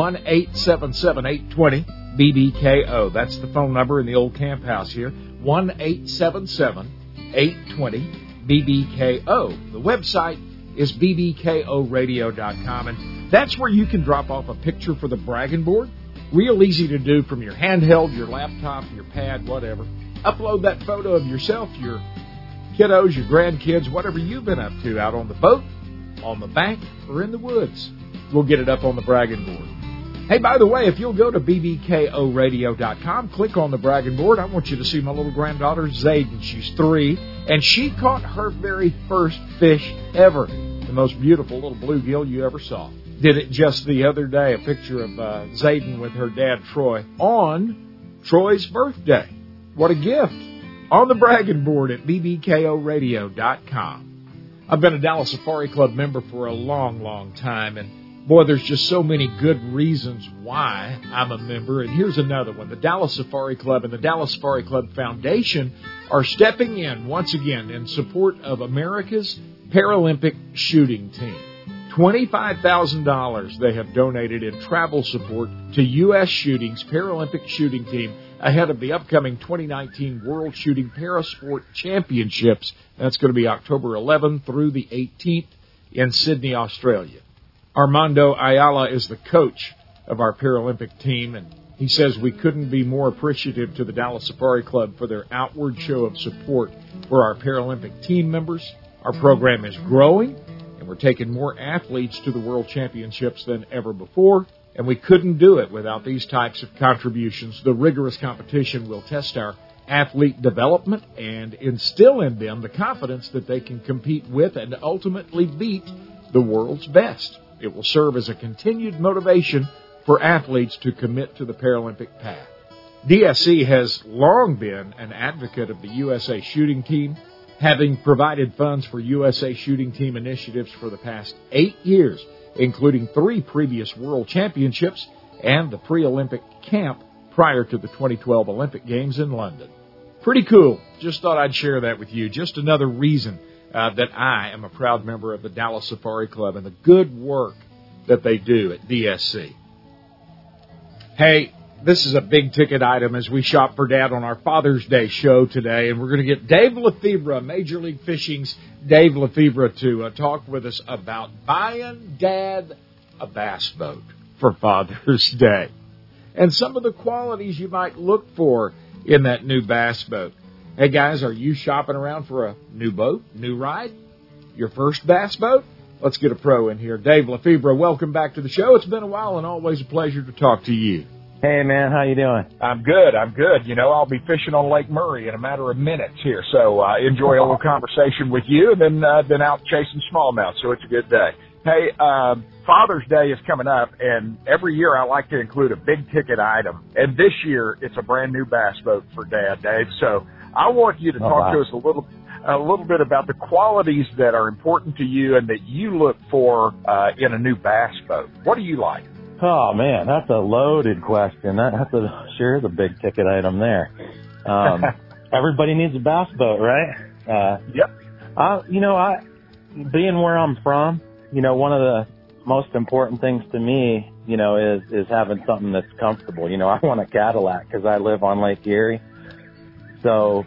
1-877-820-BBKO. That's the phone number in the old camp house here. 1-877-820-BBKO. The website is bbkoradio.com, and that's where you can drop off a picture for the bragging board. Real easy to do from your handheld, your laptop, your pad, whatever. Upload that photo of yourself, your kiddos, your grandkids, whatever you've been up to out on the boat, on the bank, or in the woods. We'll get it up on the bragging board. Hey, by the way, if you'll go to bbkoradio.com, click on the bragging board, I want you to see my little granddaughter, Zayden. She's 3, and she caught her very first fish ever. The most beautiful little bluegill you ever saw. Did it just the other day, a picture of Zayden with her dad, Troy, on Troy's birthday. What a gift. On the bragging board at bbkoradio.com. I've been a Dallas Safari Club member for a long, long time, and boy, there's just so many good reasons why I'm a member. And here's another one. The Dallas Safari Club and the Dallas Safari Club Foundation are stepping in once again in support of America's Paralympic shooting team. $25,000 they have donated in travel support to U.S. Shooting's Paralympic shooting team ahead of the upcoming 2019 World Shooting Parasport Championships. That's going to be October 11th through the 18th in Sydney, Australia. Armando Ayala is the coach of our Paralympic team, and he says we couldn't be more appreciative to the Dallas Safari Club for their outward show of support for our Paralympic team members. Our program is growing, and we're taking more athletes to the World Championships than ever before, and we couldn't do it without these types of contributions. The rigorous competition will test our athlete development and instill in them the confidence that they can compete with and ultimately beat the world's best. It will serve as a continued motivation for athletes to commit to the Paralympic path. DSC has long been an advocate of the USA Shooting Team, having provided funds for USA Shooting Team initiatives for the past 8 years, including 3 previous World Championships and the pre-Olympic camp prior to the 2012 Olympic Games in London. Pretty cool. Just thought I'd share that with you. Just another reason that I am a proud member of the Dallas Safari Club and the good work that they do at DSC. Hey, this is a big-ticket item as we shop for Dad on our Father's Day show today, and we're going to get Dave Lefebvre, Major League Fishing's Dave Lefebvre, to talk with us about buying Dad a bass boat for Father's Day and some of the qualities you might look for in that new bass boat. Hey, guys, are you shopping around for a new boat, new ride, your first bass boat? Let's get a pro in here. Dave Lefebvre, welcome back to the show. It's been a while and always a pleasure to talk to you. Hey, man, how you doing? I'm good. You know, I'll be fishing on Lake Murray in a matter of minutes here, so enjoy a little conversation with you and then out chasing smallmouth, so it's a good day. Hey, Father's Day is coming up, and every year I like to include a big-ticket item, and this year it's a brand-new bass boat for Dad, Dave, so I want you to talk to us a little bit about the qualities that are important to you and that you look for in a new bass boat. What do you like? Oh, man, that's a loaded question. That's sure the big ticket item there. Everybody needs a bass boat, right? Yep. Being where I'm from, one of the most important things to me, is having something that's comfortable. I want a Cadillac because I live on Lake Erie. So,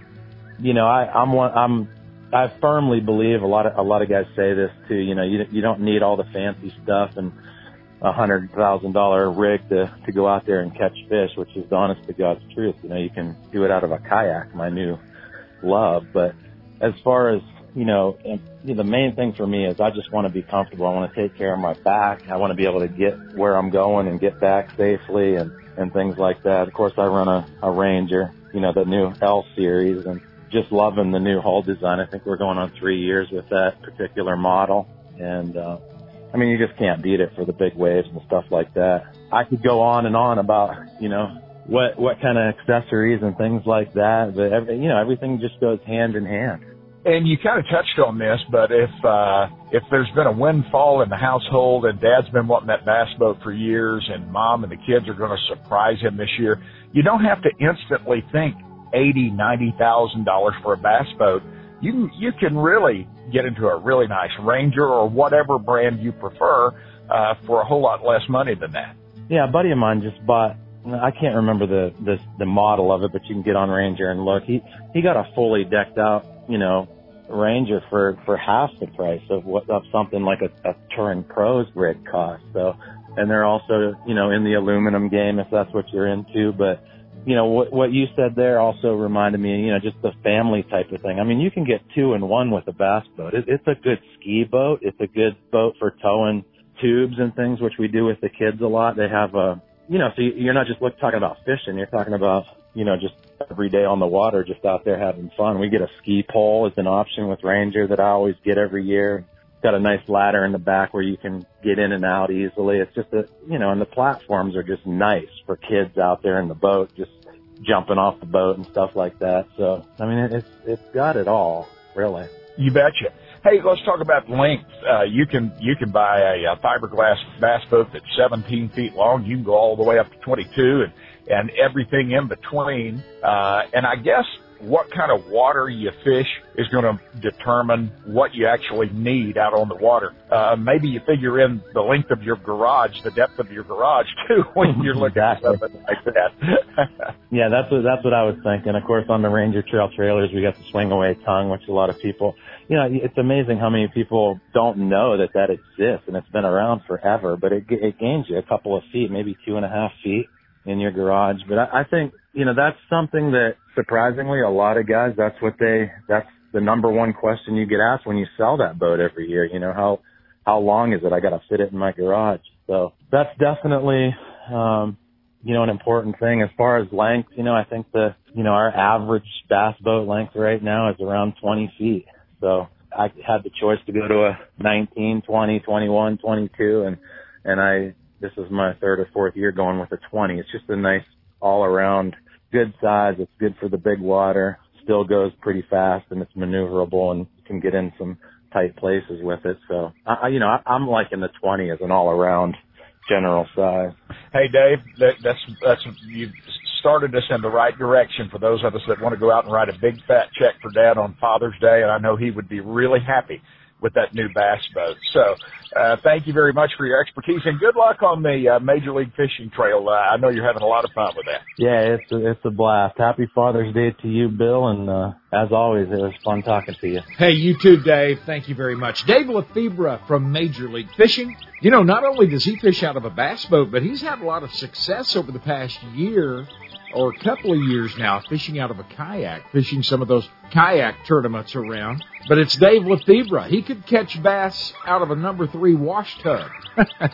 I firmly believe a lot of guys say this too. You don't need all the fancy stuff and $100,000 rig to go out there and catch fish, which is the honest to God's truth. You can do it out of a kayak, my new love. But as far as, the main thing for me is I just want to be comfortable. I want to take care of my back. I want to be able to get where I'm going and get back safely and things like that. Of course, I run a Ranger, the new L series, and just loving the new hull design. I think we're going on 3 years with that particular model. And, I mean, you just can't beat it for the big waves and stuff like that. I could go on and on about, what kind of accessories and things like that, but everything just goes hand in hand. And you kind of touched on this, but if there's been a windfall in the household and Dad's been wanting that bass boat for years and Mom and the kids are going to surprise him this year, you don't have to instantly think $80,000-$90,000 for a bass boat. You can really get into a really nice Ranger or whatever brand you prefer for a whole lot less money than that. Yeah, a buddy of mine just bought. I can't remember the model of it, but you can get on Ranger and look. He got a fully decked out, Ranger for half the price of something like a Touring Pros rig costs. So, and they're also, in the aluminum game if that's what you're into. But, what you said there also reminded me, just the family type of thing. I mean, you can get 2 in 1 with a bass boat. It's a good ski boat. It's a good boat for towing tubes and things, which we do with the kids a lot. They have so you're not just talking about fishing. You're talking about, just every day on the water, just out there having fun. We get a ski pole as an option with Ranger that I always get every year. Got a nice ladder in the back where you can get in and out easily. It's just and the platforms are just nice for kids out there in the boat, just jumping off the boat and stuff like that. So, I mean, it's got it all, really. You betcha. Hey, let's talk about length. You can buy a fiberglass bass boat that's 17 feet long. You can go all the way up to 22 and everything in between. And I guess what kind of water you fish is going to determine what you actually need out on the water. Maybe you figure in the length of your garage, the depth of your garage too, when you're looking at something like that. Yeah, that's what I was thinking. Of course, on the Ranger Trail trailers, we got the swing away tongue, which a lot of people, it's amazing how many people don't know that exists, and it's been around forever, but it gains you a couple of feet, maybe 2.5 feet in your garage. But I think, that's something that surprisingly a lot of guys, that's the number one question you get asked when you sell that boat every year. How long is it? I got to fit it in my garage. So that's definitely, an important thing. As far as length, I think our average bass boat length right now is around 20 feet. So I had the choice to go to a 19, 20, 21, 22, and this is my 3rd or 4th year going with a 20. It's just a nice all-around good size. It's good for the big water. Still goes pretty fast, and it's maneuverable, and you can get in some tight places with it. So, I'm liking the 20 as an all-around general size. Hey, Dave, that's you started us in the right direction for those of us that want to go out and write a big fat check for Dad on Father's Day, and I know he would be really happy with that new bass boat. So thank you very much for your expertise, and good luck on the Major League Fishing Trail. I know you're having a lot of fun with that. Yeah, it's a blast. Happy Father's Day to you, Bill, and as always, it was fun talking to you. Hey, you too, Dave. Thank you very much. Dave Lefebvre from Major League Fishing. Not only does he fish out of a bass boat, but he's had a lot of success over the past year or a couple of years now fishing out of a kayak, fishing some of those kayak tournaments around. But it's Dave Lefebvre. He could catch bass out of a number 3 wash tub. I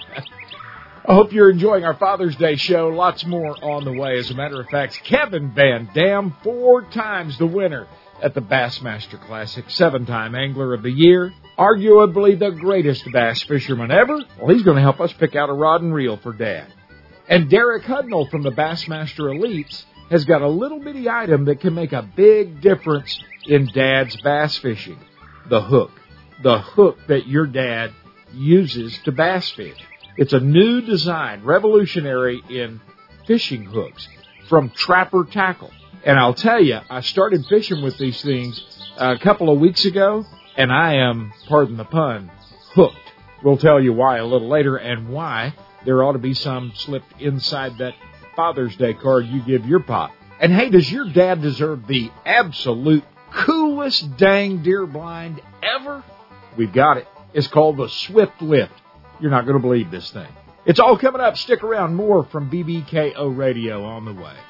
hope you're enjoying our Father's Day show. Lots more on the way. As a matter of fact, Kevin Van Dam, 4 times the winner at the Bassmaster Classic, 7-time Angler of the Year, arguably the greatest bass fisherman ever. Well, he's going to help us pick out a rod and reel for Dad. And Derek Hudnall from the Bassmaster Elites has got a little bitty item that can make a big difference in Dad's bass fishing. The hook. The hook that your dad uses to bass fish. It's a new design, revolutionary in fishing hooks from Trapper Tackle. And I'll tell you, I started fishing with these things a couple of weeks ago, and I am, pardon the pun, hooked. We'll tell you why a little later, and why there ought to be some slipped inside that Father's Day card you give your pop. And hey, does your dad deserve the absolute coolest dang deer blind ever? We've got it. It's called the Swift Lift. You're not going to believe this thing. It's all coming up. Stick around. More from BBKO Radio on the way.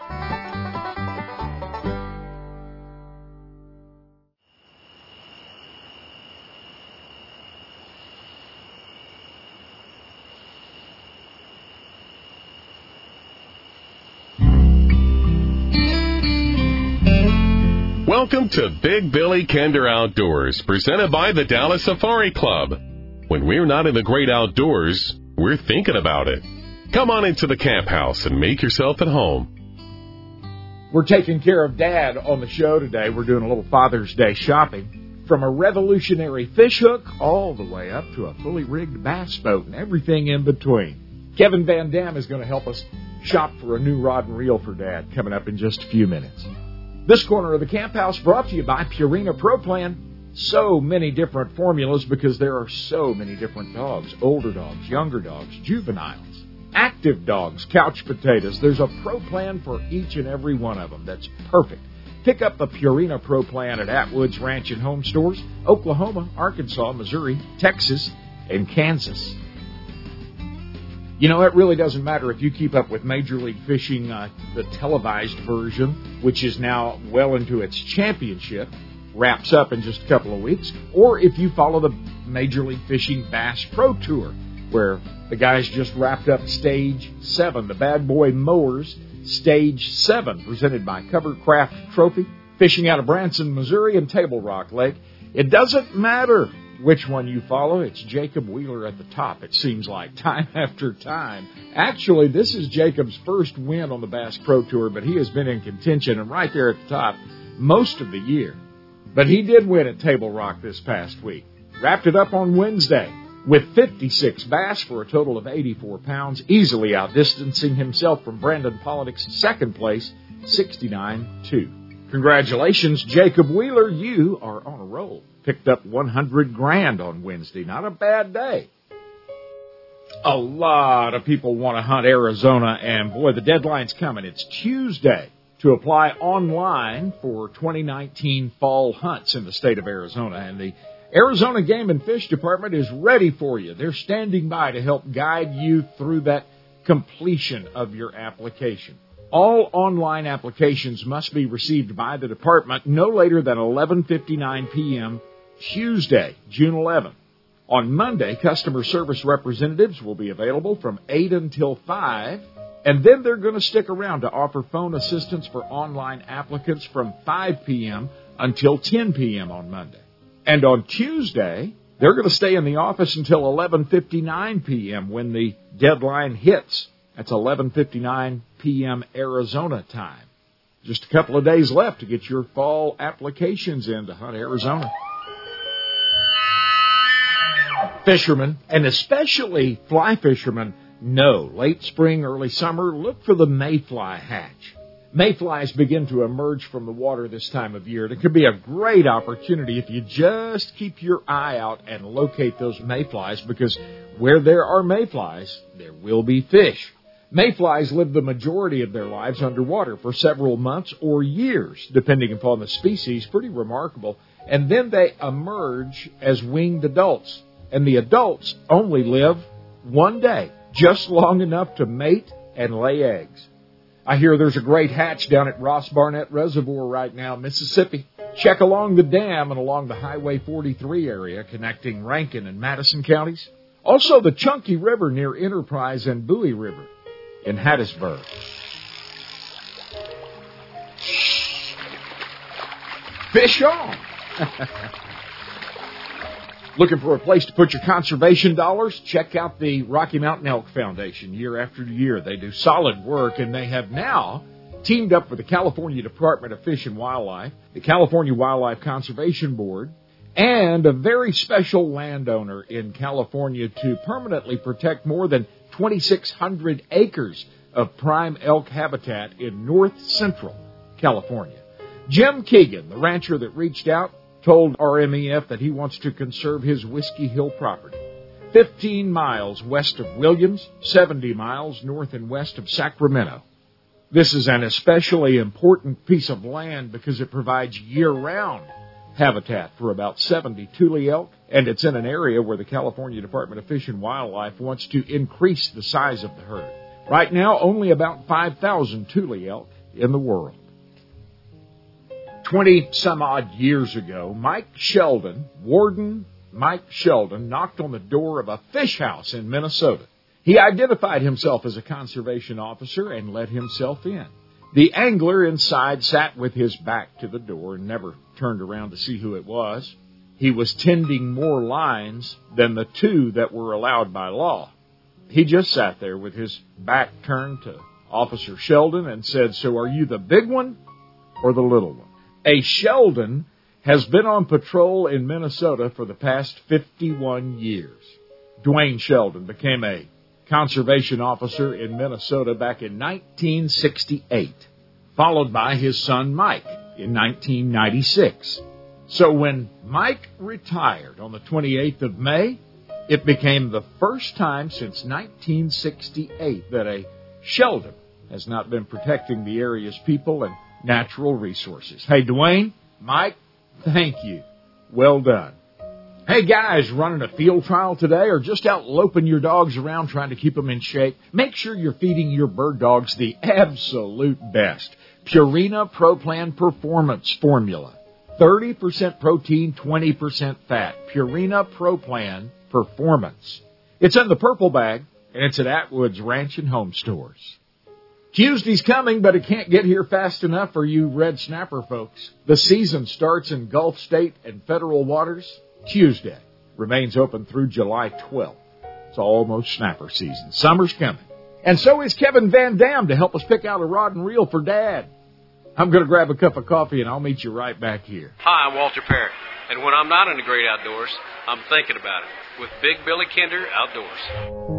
Welcome to Big Billy Kinder Outdoors, presented by the Dallas Safari Club. When we're not in the great outdoors, we're thinking about it. Come on into the Camp House and make yourself at home. We're taking care of Dad on the show today. We're doing a little Father's Day shopping. From a revolutionary fish hook all the way up to a fully rigged bass boat and everything in between. Kevin Van Dam is going to help us shop for a new rod and reel for Dad coming up in just a few minutes. This corner of the Camp House brought to you by Purina Pro Plan. So many different formulas because there are so many different dogs. Older dogs, younger dogs, juveniles. Active dogs, couch potatoes. There's a Pro Plan for each and every one of them. That's perfect. Pick up the Purina Pro Plan at Atwood's Ranch and Home Stores, Oklahoma, Arkansas, Missouri, Texas, and Kansas. You know, it really doesn't matter if you keep up with Major League Fishing, the televised version, which is now well into its championship, wraps up in just a couple of weeks, or if you follow the Major League Fishing Bass Pro Tour, where the guys just wrapped up Stage 7, the Bad Boy Mowers Stage 7, presented by Covercraft Trophy, fishing out of Branson, Missouri, and Table Rock Lake. It doesn't matter which one you follow. It's Jacob Wheeler at the top, it seems like, time after time. Actually, this is Jacob's first win on the Bass Pro Tour, but he has been in contention and right there at the top most of the year. But he did win at Table Rock this past week. Wrapped it up on Wednesday with 56 bass for a total of 84 pounds, easily outdistancing himself from Brandon Pollock's second place, 69-2. Congratulations, Jacob Wheeler. You are on a roll. Picked up $100,000 on Wednesday. Not a bad day. A lot of people want to hunt Arizona, and boy, the deadline's coming. It's Tuesday to apply online for 2019 fall hunts in the state of Arizona, and the Arizona Game and Fish Department is ready for you. They're standing by to help guide you through that completion of your application. All online applications must be received by the department no later than 11:59 p.m. Tuesday, June 11th. On Monday, customer service representatives will be available from 8 until 5, and then they're going to stick around to offer phone assistance for online applicants from 5 p.m. until 10 p.m. on Monday. And on Tuesday, they're going to stay in the office until 11:59 p.m. when the deadline hits. That's 11:59 p.m. Arizona time. Just a couple of days left to get your fall applications in to hunt Arizona. Fishermen, and especially fly fishermen, know late spring, early summer, look for the mayfly hatch. Mayflies begin to emerge from the water this time of year. It could be a great opportunity if you just keep your eye out and locate those mayflies, because where there are mayflies, there will be fish. Mayflies live the majority of their lives underwater for several months or years, depending upon the species. Pretty remarkable. And then they emerge as winged adults. And the adults only live one day, just long enough to mate and lay eggs. I hear there's a great hatch down at Ross Barnett Reservoir right now, Mississippi. Check along the dam and along the Highway 43 area connecting Rankin and Madison counties. Also the Chunky River near Enterprise and Bowie River in Hattiesburg. Fish on! Looking for a place to put your conservation dollars? Check out the Rocky Mountain Elk Foundation. Year after year, they do solid work, and they have now teamed up with the California Department of Fish and Wildlife, the California Wildlife Conservation Board, and a very special landowner in California to permanently protect more than 2,600 acres of prime elk habitat in north central California. Jim Keegan, the rancher that reached out, told RMEF that he wants to conserve his Whiskey Hill property, 15 miles west of Williams, 70 miles north and west of Sacramento. This is an especially important piece of land because it provides year-round habitat for about 70 tule elk, and it's in an area where the California Department of Fish and Wildlife wants to increase the size of the herd. Right now, only about 5,000 tule elk in the world. 20-some-odd years ago, Warden Mike Sheldon, knocked on the door of a fish house in Minnesota. He identified himself as a conservation officer and let himself in. The angler inside sat with his back to the door and never turned around to see who it was. he was tending more lines than the 2 that were allowed by law. He just sat there with his back turned to Officer Sheldon and said, "So are you the big one or the little one?" A Sheldon has been on patrol in Minnesota for the past 51 years. Dwayne Sheldon became a conservation officer in Minnesota back in 1968, followed by his son Mike in 1996. So when Mike retired on the 28th of May, it became the first time since 1968 that a Sheldon has not been protecting the area's people and natural resources. Hey, Dwayne, Mike, thank you. Well done. Hey, guys, running a field trial today or just out loping your dogs around trying to keep them in shape? Make sure you're feeding your bird dogs the absolute best. Purina Pro Plan Performance Formula. 30% protein, 20% fat. Purina Pro Plan Performance. It's in the purple bag, and it's at Atwood's Ranch and Home Stores. Tuesday's coming, but it can't get here fast enough for you red snapper folks. The season starts in Gulf State and federal waters Tuesday. Remains open through July 12th. It's almost snapper season. Summer's coming. And so is Kevin Van Dam to help us pick out a rod and reel for Dad. I'm going to grab a cup of coffee, and I'll meet you right back here. Hi, I'm Walter Parrott. And when I'm not in the great outdoors, I'm thinking about it with Big Billy Kinder Outdoors.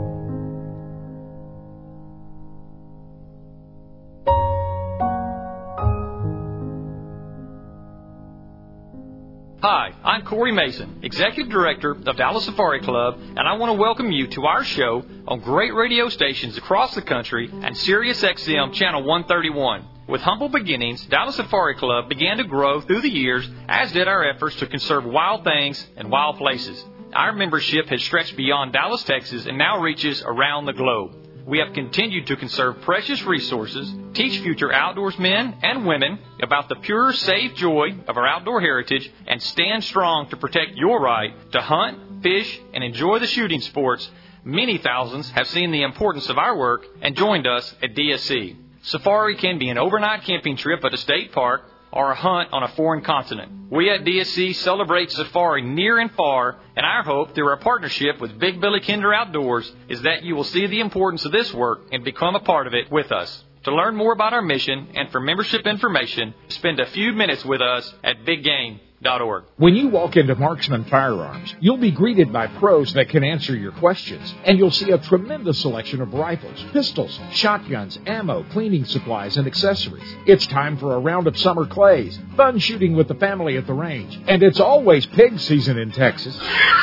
Hi, I'm Corey Mason, Executive Director of Dallas Safari Club, and I want to welcome you to our show on great radio stations across the country and Sirius XM Channel 131. With humble beginnings, Dallas Safari Club began to grow through the years, as did our efforts to conserve wild things and wild places. Our membership has stretched beyond Dallas, Texas, and now reaches around the globe. We have continued to conserve precious resources, teach future outdoors men and women about the pure, safe joy of our outdoor heritage, and stand strong to protect your right to hunt, fish, and enjoy the shooting sports. Many thousands have seen the importance of our work and joined us at DSC. Safari can be an overnight camping trip at a state park or a hunt on a foreign continent. We at DSC celebrate safari near and far, and our hope through our partnership with Big Billy Kinder Outdoors is that you will see the importance of this work and become a part of it with us. To learn more about our mission and for membership information, spend a few minutes with us at biggame.org. When you walk into Marksman Firearms, you'll be greeted by pros that can answer your questions, and you'll see a tremendous selection of rifles, pistols, shotguns, ammo, cleaning supplies, and accessories. It's time for a round of summer clays, fun shooting with the family at the range, and it's always pig season in Texas.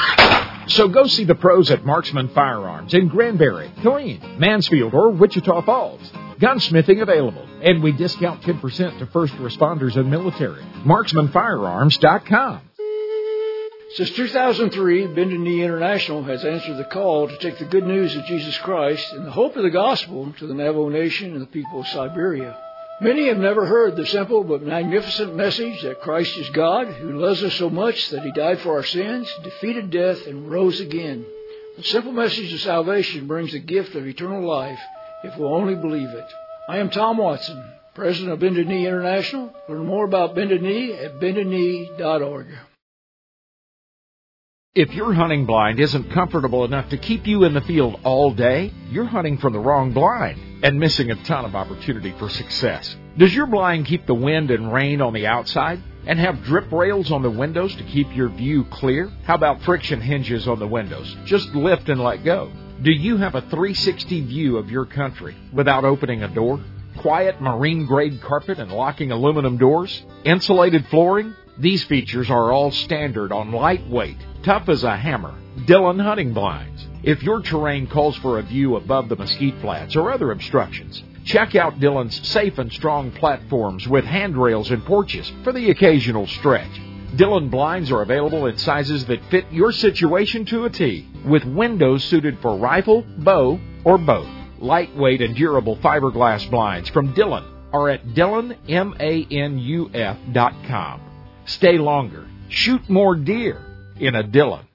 So go see the pros at Marksman Firearms in Granbury, Killeen, Mansfield, or Wichita Falls. Gunsmithing available, and we discount 10% to first responders and military. MarksmanFirearms.com. Since 2003, Bended Knee International has answered the call to take the good news of Jesus Christ and the hope of the gospel to the Navajo Nation and the people of Siberia. Many have never heard the simple but magnificent message that Christ is God, who loves us so much that He died for our sins, defeated death, and rose again. The simple message of salvation brings the gift of eternal life if we'll only believe it. I am Tom Watson, President of Bended Knee International. Learn more about Bended Knee at bendedknee.org. If your hunting blind isn't comfortable enough to keep you in the field all day, you're hunting from the wrong blind and missing a ton of opportunity for success. Does your blind keep the wind and rain on the outside and have drip rails on the windows to keep your view clear? How about friction hinges on the windows? Just lift and let go. Do you have a 360 view of your country without opening a door? Quiet marine-grade carpet and locking aluminum doors? Insulated flooring? These features are all standard on lightweight, tough as a hammer Dillon hunting blinds. If your terrain calls for a view above the mesquite flats or other obstructions, check out Dillon's safe and strong platforms with handrails and porches for the occasional stretch. Dillon blinds are available in sizes that fit your situation to a T, with windows suited for rifle, bow, or both. Lightweight and durable fiberglass blinds from Dillon are at DillonManuf.com. Stay longer, shoot more deer in a Dillon.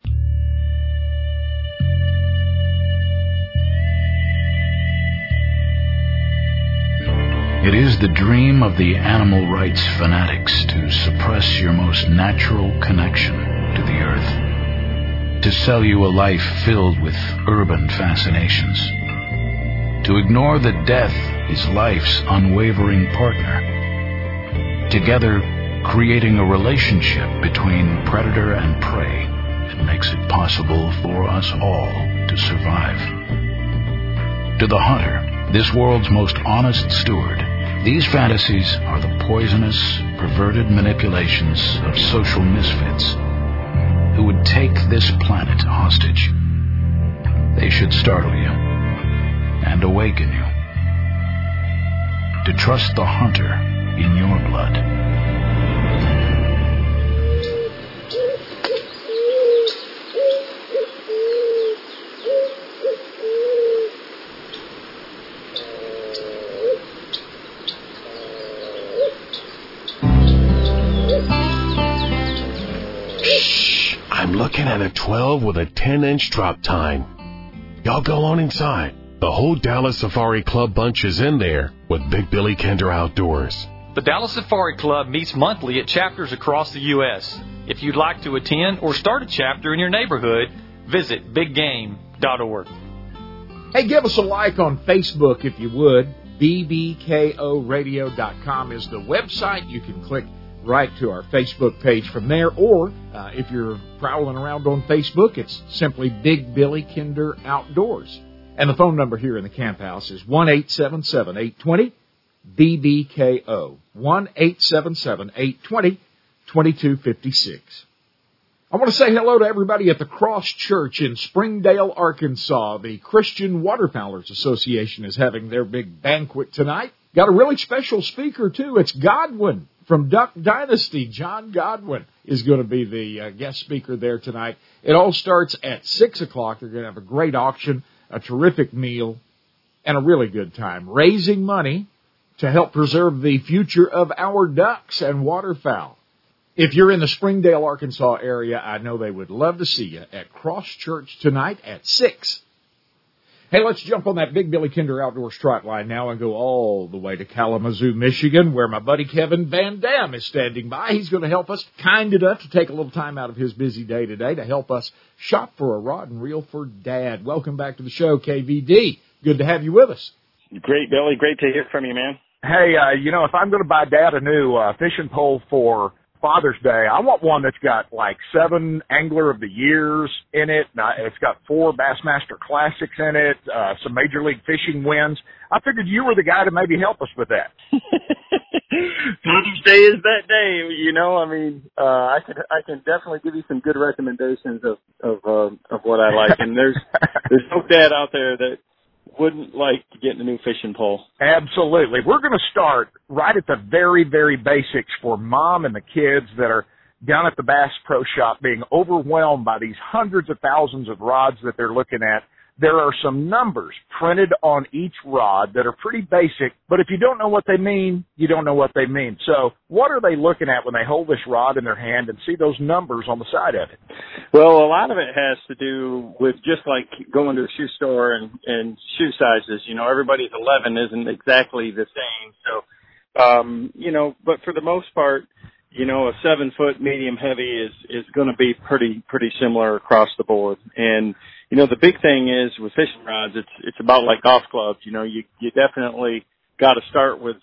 It is the dream of the animal rights fanatics to suppress your most natural connection to to the earth, to sell you a life filled with urban fascinations, to ignore that death is life's unwavering partner, together creating a relationship between predator and prey that makes it possible for us all to survive. To the hunter, this world's most honest steward, these fantasies are the poisonous, perverted manipulations of social misfits who would take this planet hostage. They should startle you and awaken you to trust the hunter in your blood. I'm looking at a 12 with a 10-inch drop tine. Y'all go on inside. The whole Dallas Safari Club bunch is in there with Big Billy Kinder Outdoors. The Dallas Safari Club meets monthly at chapters across the U.S. If you'd like to attend or start a chapter in your neighborhood, visit biggame.org. Hey, give us a like on Facebook if you would. bbkoradio.com is the website. You can click right to our Facebook page from there, or if you're prowling around on Facebook, it's simply Big Billy Kinder Outdoors. And the phone number here in the camp house is 1-877-820-BBKO, 1-877-820-2256. I want to say hello to everybody at the Cross Church in Springdale, Arkansas. The Christian Waterfowlers Association is having their big banquet tonight. Got a really special speaker, too. It's Godwin from Duck Dynasty. John Godwin is going to be the guest speaker there tonight. It all starts at 6 o'clock. They're going to have a great auction, a terrific meal, and a really good time, raising money to help preserve the future of our ducks and waterfowl. If you're in the Springdale, Arkansas area, I know they would love to see you at Cross Church tonight at 6. Hey, let's jump on that Big Billy Kinder Outdoors trot line now and go all the way to Kalamazoo, Michigan, where my buddy Kevin Van Dam is standing by. He's going to help us, kind enough to take a little time out of his busy day today to help us shop for a rod and reel for Dad. Welcome back to the show, KVD. Good to have you with us. Great, Billy. Great to hear from you, man. Hey, if I'm going to buy Dad a new fishing pole for Father's Day, I want one that's got like 7 Angler of the Years in it. It's got 4 Bassmaster Classics in it, some Major League Fishing wins. I figured you were the guy to maybe help us with that. Father's Day is that day, I can definitely give you some good recommendations of what I like, and there's no dad out there that wouldn't like getting a new fishing pole. Absolutely. We're going to start right at the very, very basics for Mom and the kids that are down at the Bass Pro Shop being overwhelmed by these hundreds of thousands of rods that they're looking at. There are some numbers printed on each rod that are pretty basic, but if you don't know what they mean, you don't know what they mean. So what are they looking at when they hold this rod in their hand and see those numbers on the side of it? Well, a lot of it has to do with just like going to a shoe store and shoe sizes. Everybody's 11 isn't exactly the same. So, but for the most part, a 7-foot medium heavy is going to be pretty similar across the board. And, the big thing is with fishing rods, it's about like golf clubs. You definitely got to start with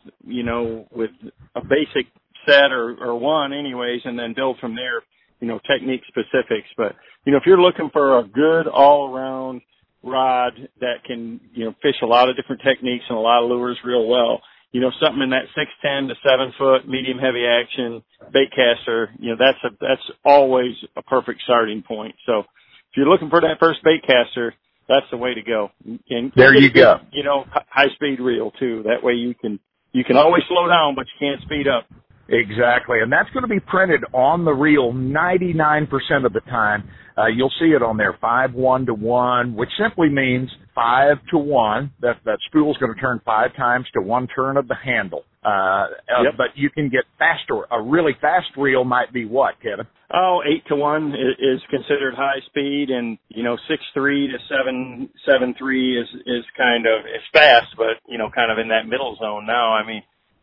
a basic set or one anyways, and then build from there, technique specifics. But, if you're looking for a good all around rod that can, fish a lot of different techniques and a lot of lures real well, something in that 6'10" to 7-foot medium heavy action bait caster, that's always a perfect starting point. So if you're looking for that first bait caster, that's the way to go. And there you go. High speed reel too. That way you can always slow down, but you can't speed up. Exactly. And that's going to be printed on the reel 99% of the time. You'll see it on there, 5-1-1, which simply means 5-1. That spool's going to turn 5 times to 1 turn of the handle. Yep. But you can get faster. A really fast reel might be what, Kevin? 8-1 is considered high speed, and 6.3 to 7.3 is kind of it's fast, but kind of in that middle zone now.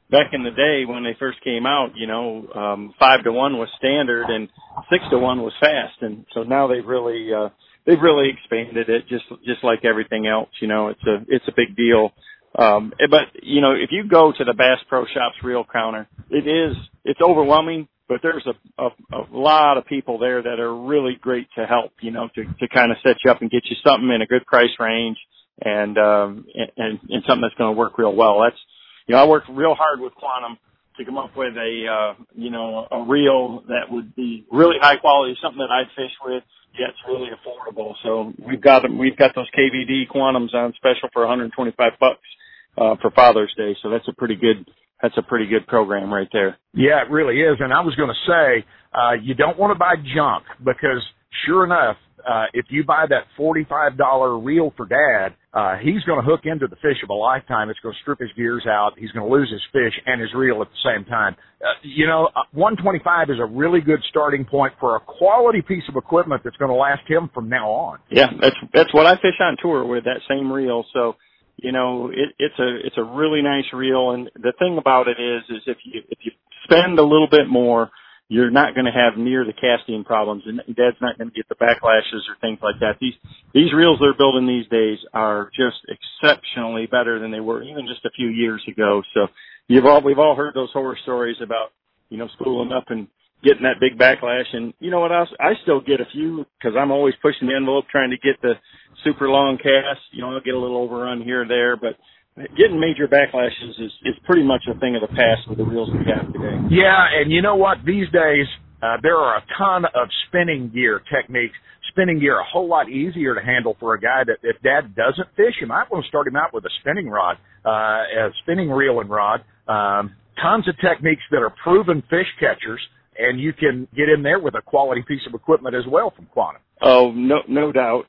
back in the day when they first came out, 5-to-1 was standard and 6-to-1 was fast. And so now they've really expanded it just like everything else. It's a big deal. But if you go to the Bass Pro Shops reel counter, it's overwhelming, but there's a lot of people there that are really great to help, to kind of set you up and get you something in a good price range and something that's going to work real well. I worked real hard with Quantum to come up with a reel that would be really high quality, something that I'd fish with, yet it's really affordable. So we've got those KVD Quantums on special for $125 for Father's Day. So that's a pretty good program right there. Yeah, it really is. And I was going to say, you don't want to buy junk because sure enough, if you buy that $45 reel for Dad, he's going to hook into the fish of a lifetime. It's going to strip his gears out. He's going to lose his fish and his reel at the same time. $125 is a really good starting point for a quality piece of equipment that's going to last him from now on. Yeah, that's what I fish on tour with, that same reel. So, it's a really nice reel. And the thing about it is if you spend a little bit more, you're not going to have near the casting problems, and Dad's not going to get the backlashes or things like that. These reels they're building these days are just exceptionally better than they were even just a few years ago. So we've all heard those horror stories about, spooling up and getting that big backlash. And you know what else? I still get a few because I'm always pushing the envelope trying to get the super long cast. I'll get a little overrun here or there, but getting major backlashes is pretty much a thing of the past with the reels we have today. Yeah, and you know what? These days, there are a ton of spinning gear techniques. Spinning gear a whole lot easier to handle for a guy that if Dad doesn't fish, you might want to start him out with a spinning rod, a spinning reel and rod. Tons of techniques that are proven fish catchers, and you can get in there with a quality piece of equipment as well from Quantum. Oh, no doubt.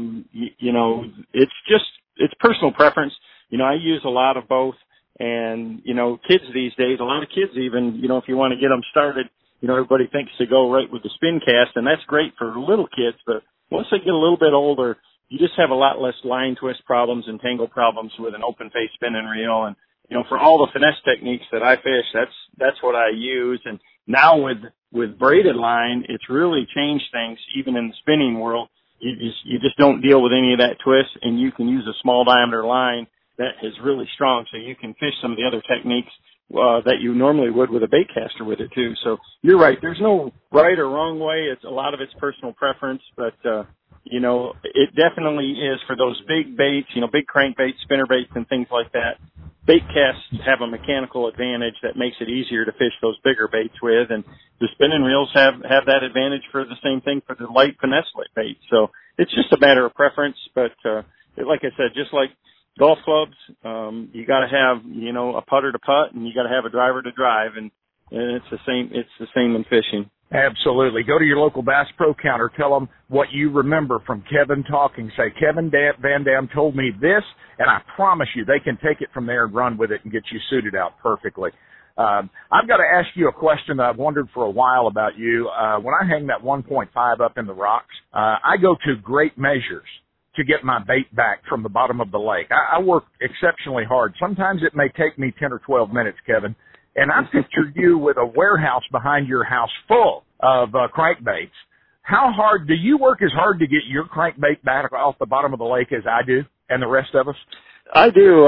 It's personal preference. I use a lot of both, and, kids these days, a lot of kids even, if you want to get them started, everybody thinks to go right with the spin cast, and that's great for little kids, but once they get a little bit older, you just have a lot less line twist problems and tangle problems with an open face spinning reel. And, for all the finesse techniques that I fish, that's what I use. And now with braided line, it's really changed things, even in the spinning world. You just don't deal with any of that twist, and you can use a small diameter line that is really strong, so you can fish some of the other techniques that you normally would with a bait caster with it too. So you're right. There's no right or wrong way. A lot of it's personal preference, but it definitely is for those big baits, big crankbaits, spinner baits, and things like that. Bait casts have a mechanical advantage that makes it easier to fish those bigger baits with, and the spinning reels have that advantage for the same thing for the light finesse bait. So it's just a matter of preference, but like I said, just like golf clubs, you got to have a putter to putt, and you got to have a driver to drive, and it's the same in fishing. Absolutely. Go to your local Bass Pro counter. Tell them what you remember from Kevin talking. Say, Kevin Van Dam told me this, and I promise you they can take it from there and run with it and get you suited out perfectly. I've got to ask you a question that I've wondered for a while about you. When I hang that 1.5 up in the rocks, I go to great measures to get my bait back from the bottom of the lake. I work exceptionally hard. Sometimes it may take me 10 or 12 minutes, Kevin. And I picture you with a warehouse behind your house full of crankbaits. How hard do you work as hard to get your crankbait back off the bottom of the lake as I do and the rest of us? I do.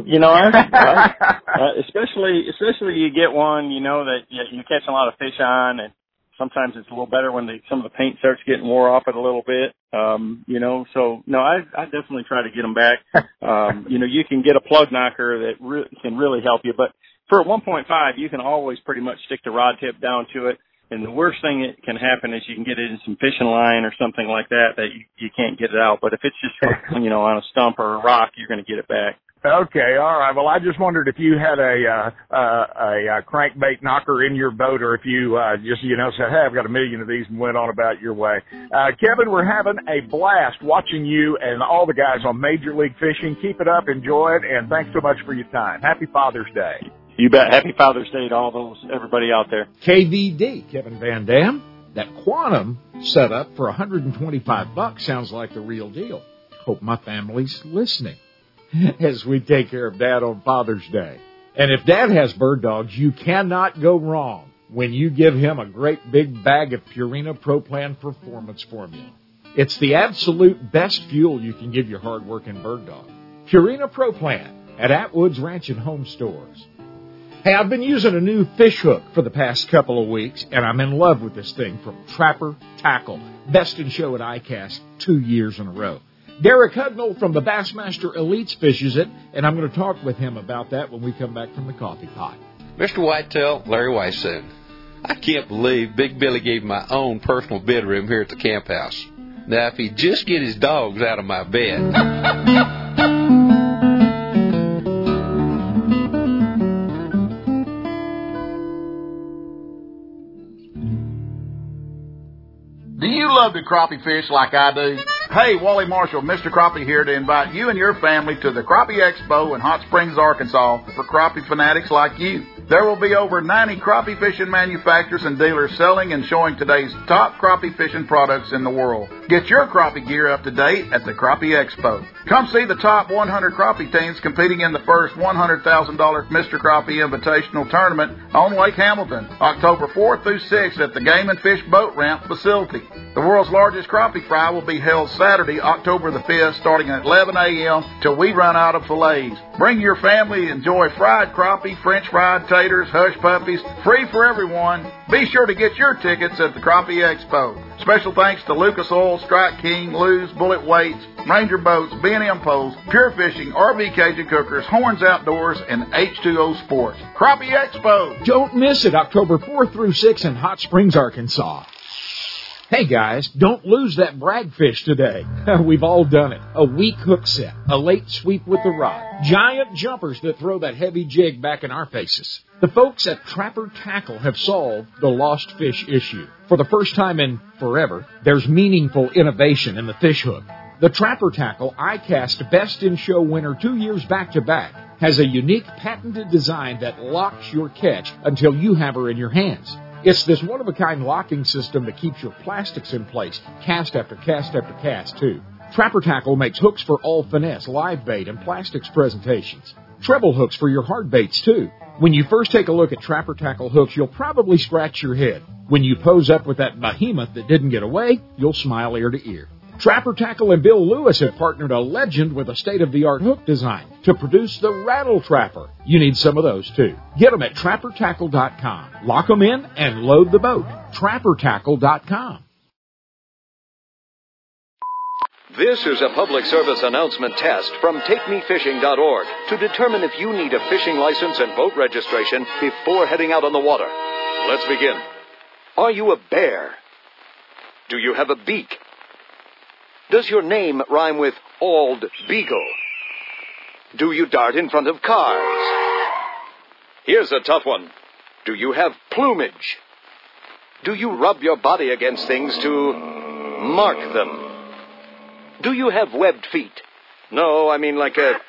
Especially you get one, that you catch a lot of fish on, and sometimes it's a little better when some of the paint starts getting wore off it a little bit. So no, I definitely try to get them back. You can get a plug knocker that can really help you, but for 1.5, you can always pretty much stick the rod tip down to it. And the worst thing that can happen is you can get it in some fishing line or something like that you can't get it out. But if it's just, on a stump or a rock, you're going to get it back. Okay, all right. Well, I just wondered if you had a crankbait knocker in your boat, or if you said, hey, I've got 1 million of these and went on about your way. Kevin, we're having a blast watching you and all the guys on Major League Fishing. Keep it up, enjoy it, and thanks so much for your time. Happy Father's Day. You bet. Happy Father's Day to everybody out there. KVD, Kevin Van Dam. That Quantum setup for $125 sounds like the real deal. Hope my family's listening as we take care of Dad on Father's Day. And if Dad has bird dogs, you cannot go wrong when you give him a great big bag of Purina Pro Plan Performance Formula. It's the absolute best fuel you can give your hard-working bird dog. Purina Pro Plan at Atwood's Ranch and Home Stores. Hey, I've been using a new fish hook for the past couple of weeks, and I'm in love with this thing from Trapper Tackle. Best in show at ICAST 2 years in a row. Derek Hugnall from the Bassmaster Elites fishes it, and I'm going to talk with him about that when we come back from the coffee pot. Mr. Whitetail, Larry Weissoon. I can't believe Big Billy gave my own personal bedroom here at the camp house. Now, if he'd just get his dogs out of my bed. Do you love to crappie fish like I do? Hey, Wally Marshall, Mr. Crappie here to invite you and your family to the Crappie Expo in Hot Springs, Arkansas for crappie fanatics like you. There will be over 90 crappie fishing manufacturers and dealers selling and showing today's top crappie fishing products in the world. Get your crappie gear up to date at the Crappie Expo. Come see the top 100 crappie teams competing in the first $100,000 Mr. Crappie Invitational Tournament on Lake Hamilton, October 4th through 6th at the Game and Fish Boat Ramp facility. The world's largest crappie fry will be held Saturday, October the 5th, starting at 11 a.m. till we run out of fillets. Bring your family and enjoy fried crappie, French fried taters, hush puppies, free for everyone. Be sure to get your tickets at the Crappie Expo. Special thanks to Lucas Oil, Strike King, Lew's, Bullet Weights, Ranger Boats, B&M Poles, Pure Fishing, RV Cajun Cookers, Horns Outdoors, and H2O Sports. Crappie Expo! Don't miss it, October 4th through 6th in Hot Springs, Arkansas. Hey guys, don't lose that bragfish today. We've all done it. A weak hook set, a late sweep with the rod, giant jumpers that throw that heavy jig back in our faces. The folks at Trapper Tackle have solved the lost fish issue. For the first time in forever, there's meaningful innovation in the fish hook. The Trapper Tackle ICAST Best in Show winner 2 years back-to-back has a unique patented design that locks your catch until you have her in your hands. It's this one-of-a-kind locking system that keeps your plastics in place, cast after cast after cast, too. Trapper Tackle makes hooks for all finesse, live bait, and plastics presentations. Treble hooks for your hard baits, too. When you first take a look at Trapper Tackle hooks, you'll probably scratch your head. When you pose up with that behemoth that didn't get away, you'll smile ear to ear. Trapper Tackle and Bill Lewis have partnered a legend with a state-of-the-art hook design to produce the Rattle Trapper. You need some of those, too. Get them at TrapperTackle.com. Lock them in and load the boat. TrapperTackle.com. This is a public service announcement test from TakeMeFishing.org to determine if you need a fishing license and boat registration before heading out on the water. Let's begin. Are you a bear? Do you have a beak? Does your name rhyme with Ald Beagle? Do you dart in front of cars? Here's a tough one. Do you have plumage? Do you rub your body against things to mark them? Do you have webbed feet? No, I mean like a...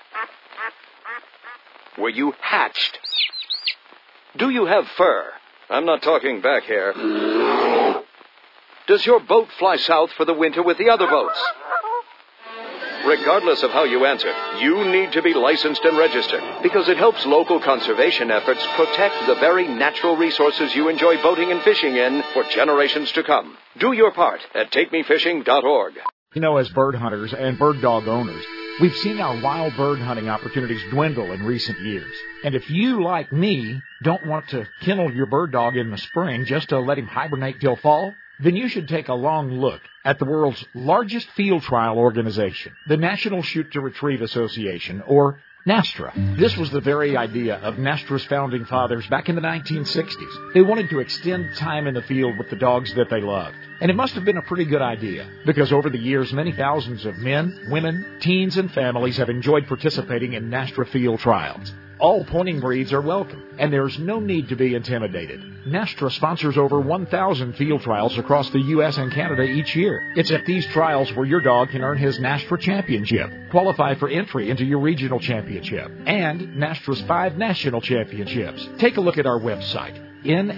Were you hatched? Do you have fur? I'm not talking back hair. Does your boat fly south for the winter with the other boats? Regardless of how you answer, you need to be licensed and registered because it helps local conservation efforts protect the very natural resources you enjoy boating and fishing in for generations to come. Do your part at TakeMeFishing.org. You know, as bird hunters and bird dog owners, we've seen our wild bird hunting opportunities dwindle in recent years. And if you, like me, don't want to kennel your bird dog in the spring just to let him hibernate till fall, then you should take a long look at the world's largest field trial organization, the National Shoot to Retrieve Association, or NASTRA. This was the very idea of NASTRA's founding fathers back in the 1960s. They wanted to extend time in the field with the dogs that they loved. And it must have been a pretty good idea, because over the years, many thousands of men, women, teens, and families have enjoyed participating in NASTRA field trials. All pointing breeds are welcome, and there's no need to be intimidated. NASTRA sponsors over 1,000 field trials across the U.S. and Canada each year. It's at these trials where your dog can earn his NASTRA championship, qualify for entry into your regional championship, and NASTRA's 5 national championships. Take a look at our website,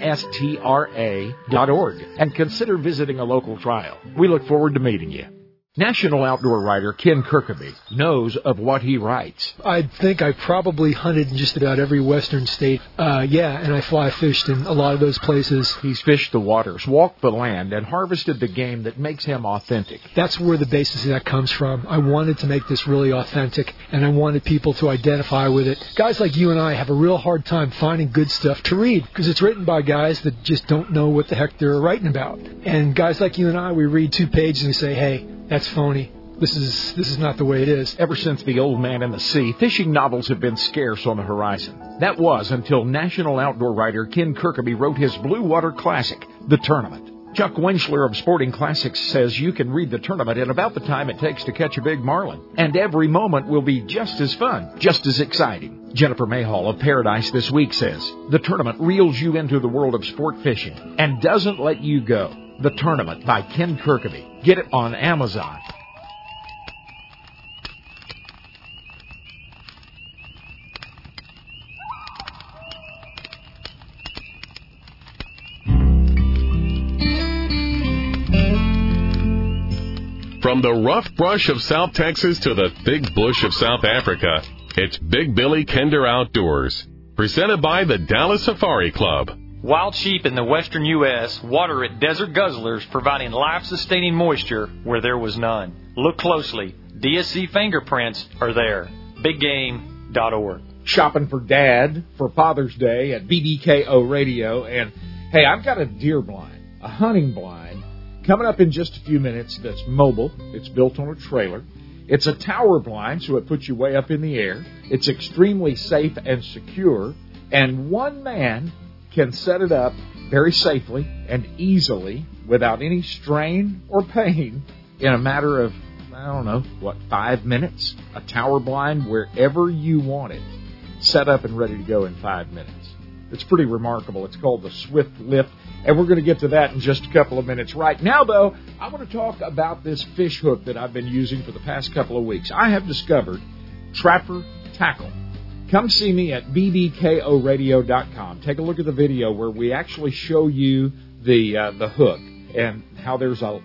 nstra.org, and consider visiting a local trial. We look forward to meeting you. National outdoor writer Ken Kirkaby knows of what he writes. I think I probably hunted in just about every western state. And I fly fished in a lot of those places. He's fished the waters, walked the land, and harvested the game that makes him authentic. That's where the basis of that comes from. I wanted to make this really authentic, and I wanted people to identify with it. Guys like you and I have a real hard time finding good stuff to read because it's written by guys that just don't know what the heck they're writing about. And guys like you and I, we read 2 pages and we say, hey, that's phony. This is not the way it is. Ever since The Old Man and the Sea, fishing novels have been scarce on the horizon. That was until national outdoor writer Ken Kirkaby wrote his Blue Water Classic, The Tournament. Chuck Wenchler of Sporting Classics says you can read The Tournament in about the time it takes to catch a big marlin. And every moment will be just as fun, just as exciting. Jennifer Mayhall of Paradise This Week says, The Tournament reels you into the world of sport fishing and doesn't let you go. The Tournament by Ken Kirkaby. Get it on Amazon. From the rough brush of South Texas to the thick bush of South Africa, it's Big Billy Kinder Outdoors, presented by the Dallas Safari Club. Wild sheep in the western U.S. water at desert guzzlers, providing life-sustaining moisture where there was none. Look closely. DSC fingerprints are there. BigGame.org. Shopping for Dad for Father's Day at BBKO Radio. And, hey, I've got a deer blind, a hunting blind, coming up in just a few minutes that's mobile. It's built on a trailer. It's a tower blind, so it puts you way up in the air. It's extremely safe and secure. And one man can set it up very safely and easily without any strain or pain in a matter of, 5 minutes? A tower blind wherever you want it, set up and ready to go in 5 minutes. It's pretty remarkable. It's called the Swift Lift, and we're going to get to that in just a couple of minutes. Right now, though, I want to talk about this fish hook that I've been using for the past couple of weeks. I have discovered Trapper Tackle. Come see me at bbkoradio.com. Take a look at the video where we actually show you the hook and how there's a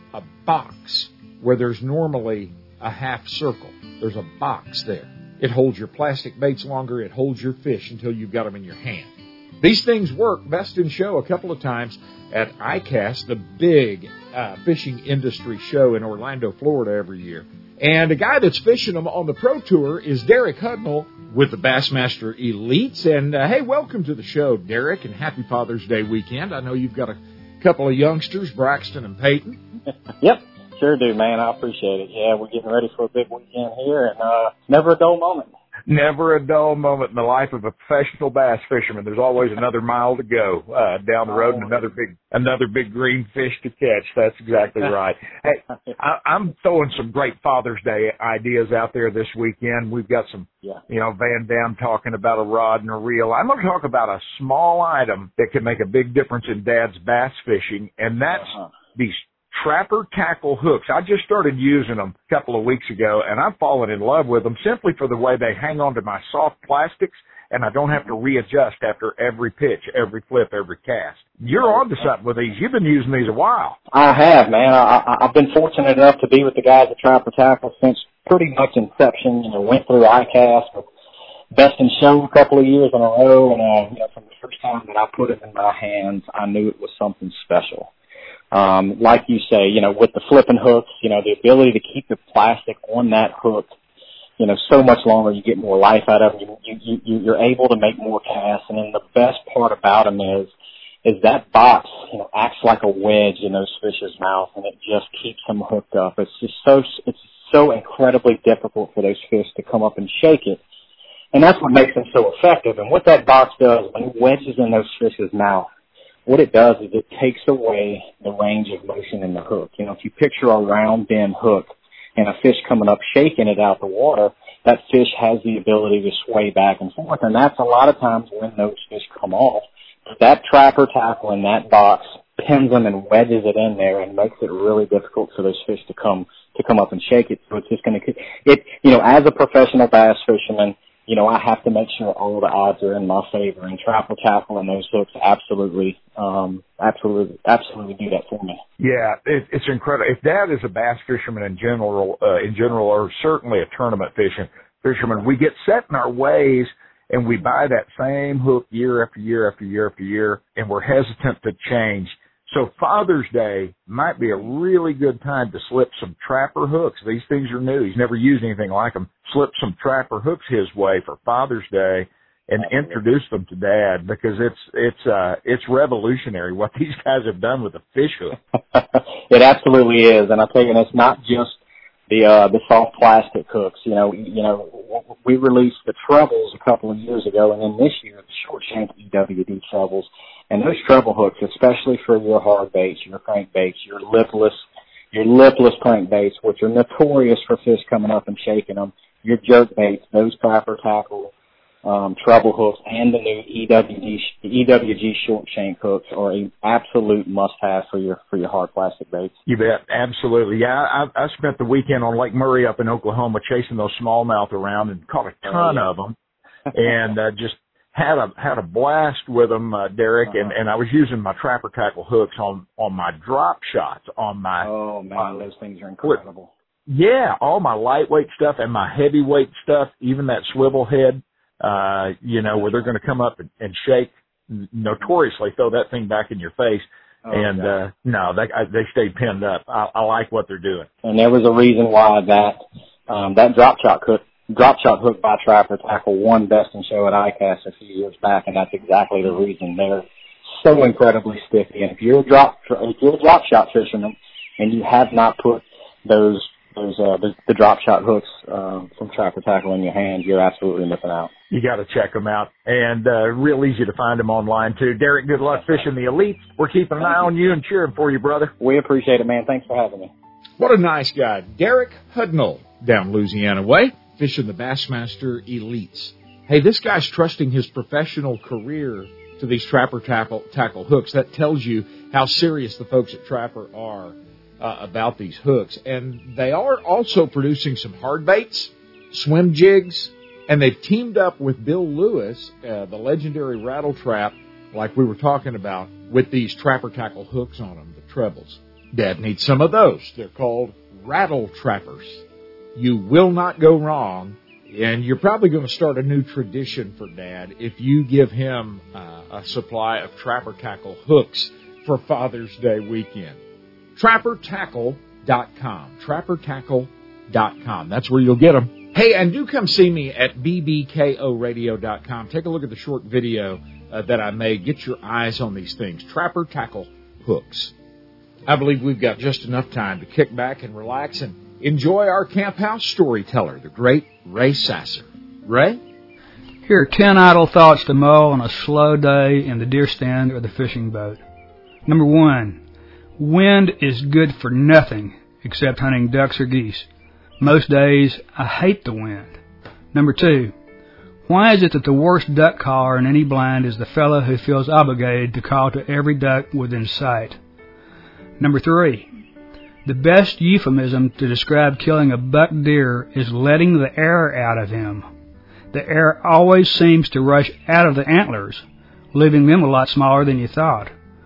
box where there's normally a half circle. There's a box there. It holds your plastic baits longer. It holds your fish until you've got them in your hand. These things work best in show a couple of times at ICAST, the big fishing industry show in Orlando, Florida every year. And the guy that's fishing them on the Pro Tour is Derek Hudnall with the Bassmaster Elites. And, hey, welcome to the show, Derek, and happy Father's Day weekend. I know you've got a couple of youngsters, Braxton and Peyton. Yep, sure do, man. I appreciate it. Yeah, we're getting ready for a big weekend here, and never a dull moment. Never a dull moment in the life of a professional bass fisherman. There's always another mile to go down the road and another big green fish to catch. That's exactly right. Hey, I'm throwing some great Father's Day ideas out there this weekend. We've got some, Van Dam talking about a rod and a reel. I'm going to talk about a small item that can make a big difference in Dad's bass fishing, and that's these Trapper Tackle hooks. I just started using them a couple of weeks ago, and I've fallen in love with them simply for the way they hang on to my soft plastics, and I don't have to readjust after every pitch, every flip, every cast. You're on to something with these. You've been using these a while. I have, man. I've been fortunate enough to be with the guys at Trapper Tackle since pretty much inception. Went through ICAST with Best in Show a couple of years in a row, and from the first time that I put it in my hands, I knew it was something special. Like you say, with the flipping hooks, the ability to keep the plastic on that hook, so much longer, you get more life out of them. You're able to make more casts. And then the best part about them is that box, acts like a wedge in those fish's mouth, and it just keeps them hooked up. It's so incredibly difficult for those fish to come up and shake it. And that's what makes them so effective. And what that box does, when it wedges in those fish's mouth, what it does is it takes away the range of motion in the hook. If you picture a round bend hook and a fish coming up shaking it out the water, that fish has the ability to sway back and forth, and that's a lot of times when those fish come off. That Trapper Tackle in that box pins them and wedges it in there and makes it really difficult for those fish to come up and shake it. So it's just going to, as a professional bass fisherman, I have to make sure all the odds are in my favor, and Trapper Tackle and those hooks absolutely do that for me. Yeah, it's incredible. If Dad is a bass fisherman in general, or certainly a tournament fisherman, we get set in our ways and we buy that same hook year after year after year after year, and we're hesitant to change. So Father's Day might be a really good time to slip some Trapper hooks. These things are new. He's never used anything like them. Slip some Trapper hooks his way for Father's Day and introduce them to Dad, because it's revolutionary what these guys have done with the fish hook. It absolutely is, and I tell you, it's not just the soft plastic hooks. We released the trebles a couple of years ago, and then this year the short shank EWD trebles. And those treble hooks, especially for your hard baits, your crankbaits, your lipless crankbaits, which are notorious for fish coming up and shaking them, your jerk baits, those Trapper Tackle treble hooks, and the new EWG short shank hooks are an absolute must-have for your hard plastic baits. You bet, absolutely. Yeah, I spent the weekend on Lake Murray up in Oklahoma chasing those smallmouth around and caught a ton of them, and just had a blast with them, Derek, and I was using my Trapper Tackle hooks on my drop shots on my. Oh man, those things are incredible. Yeah, all my lightweight stuff and my heavyweight stuff, even that swivel head, where they're going to come up and shake, notoriously throw that thing back in your face. They stayed pinned up. I like what they're doing. And there was a reason why that drop shot hook by Trapper Tackle won Best in Show at ICAST a few years back, and that's exactly the reason. They're so incredibly sticky. And if you're a drop shot fisherman and you have not put the drop shot hooks from Trapper Tackle in your hand, you're absolutely missing out. You got to check them out, and real easy to find them online too. Derek, good luck fishing the Elites. We're keeping an eye on you and cheering for you, brother. We appreciate it, man. Thanks for having me. What a nice guy, Derek Hudnall, down Louisiana way, fishing the Bassmaster Elites. Hey, this guy's trusting his professional career to these Trapper tackle hooks. That tells you how serious the folks at Trapper are about these hooks. And they are also producing some hard baits, swim jigs, and they've teamed up with Bill Lewis, the legendary rattle trap, like we were talking about, with these Trapper Tackle hooks on them, the trebles. Dad needs some of those. They're called rattle trappers. You will not go wrong, and you're probably going to start a new tradition for Dad if you give him a supply of Trapper Tackle hooks for Father's Day weekend. TrapperTackle.com. TrapperTackle.com. That's where you'll get them. Hey, and do come see me at bbkoradio.com. Take a look at the short video that I made. Get your eyes on these things. Trapper Tackle hooks. I believe we've got just enough time to kick back and relax and enjoy our Camp House storyteller, the great Ray Sasser. Ray? Here are 10 idle thoughts to mull on a slow day in the deer stand or the fishing boat. Number 1, wind is good for nothing except hunting ducks or geese. Most days, I hate the wind. Number 2, why is it that the worst duck caller in any blind is the fellow who feels obligated to call to every duck within sight? Number 3, the best euphemism to describe killing a buck deer is letting the air out of him. The air always seems to rush out of the antlers, leaving them a lot smaller than you thought.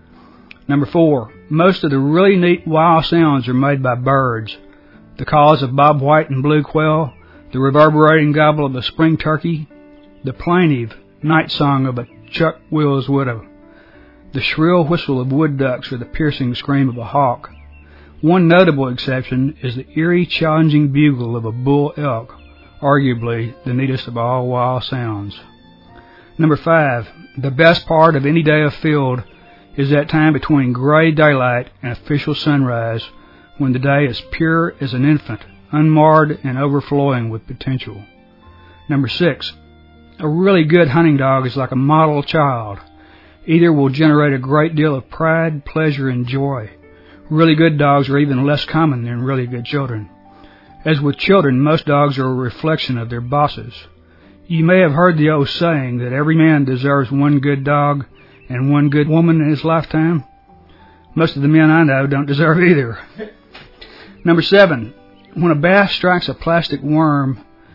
Number 4, most of the really neat wild sounds are made by birds. The calls of bobwhite and blue quail, the reverberating gobble of a spring turkey, the plaintive night song of a Chuck Wills widow, the shrill whistle of wood ducks, or the piercing scream of a hawk. One notable exception is the eerie, challenging bugle of a bull elk, arguably the neatest of all wild sounds. Number 5, the best part of any day of field is that time between gray daylight and official sunrise, when the day is pure as an infant, unmarred and overflowing with potential. Number 6, a really good hunting dog is like a model child. Either will generate a great deal of pride, pleasure, and joy. Really good dogs are even less common than really good children. As with children, most dogs are a reflection of their bosses. You may have heard the old saying that every man deserves one good dog and one good woman in his lifetime. Most of the men I know don't deserve either. Number 7, when a bass strikes a plastic worm,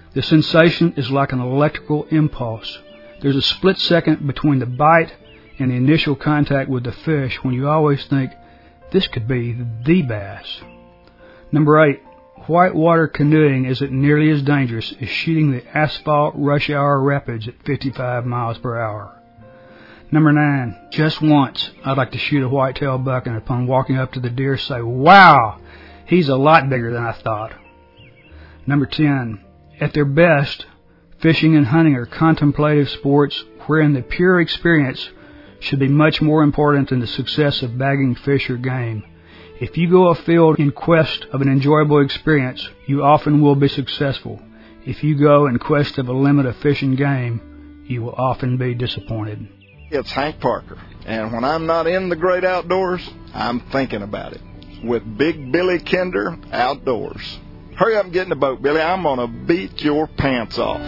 The sensation is like an electrical impulse. There's a split second between the bite and the initial contact with the fish when you always think, this could be the bass. Number 8, whitewater canoeing isn't nearly as dangerous as shooting the asphalt rush hour rapids at 55 miles per hour. Number 9, just once, I'd like to shoot a whitetail buck and upon walking up to the deer say, wow, he's a lot bigger than I thought. Number 10, at their best, fishing and hunting are contemplative sports wherein the pure experience should be much more important than the success of bagging fish or game. If you go afield in quest of an enjoyable experience, you often will be successful. If you go in quest of a limit of fish and game, you will often be disappointed. It's Hank Parker, and when I'm not in the great outdoors, I'm thinking about it with Big Billy Kinder Outdoors. Hurry up and get in the boat, Billy. I'm going to beat your pants off.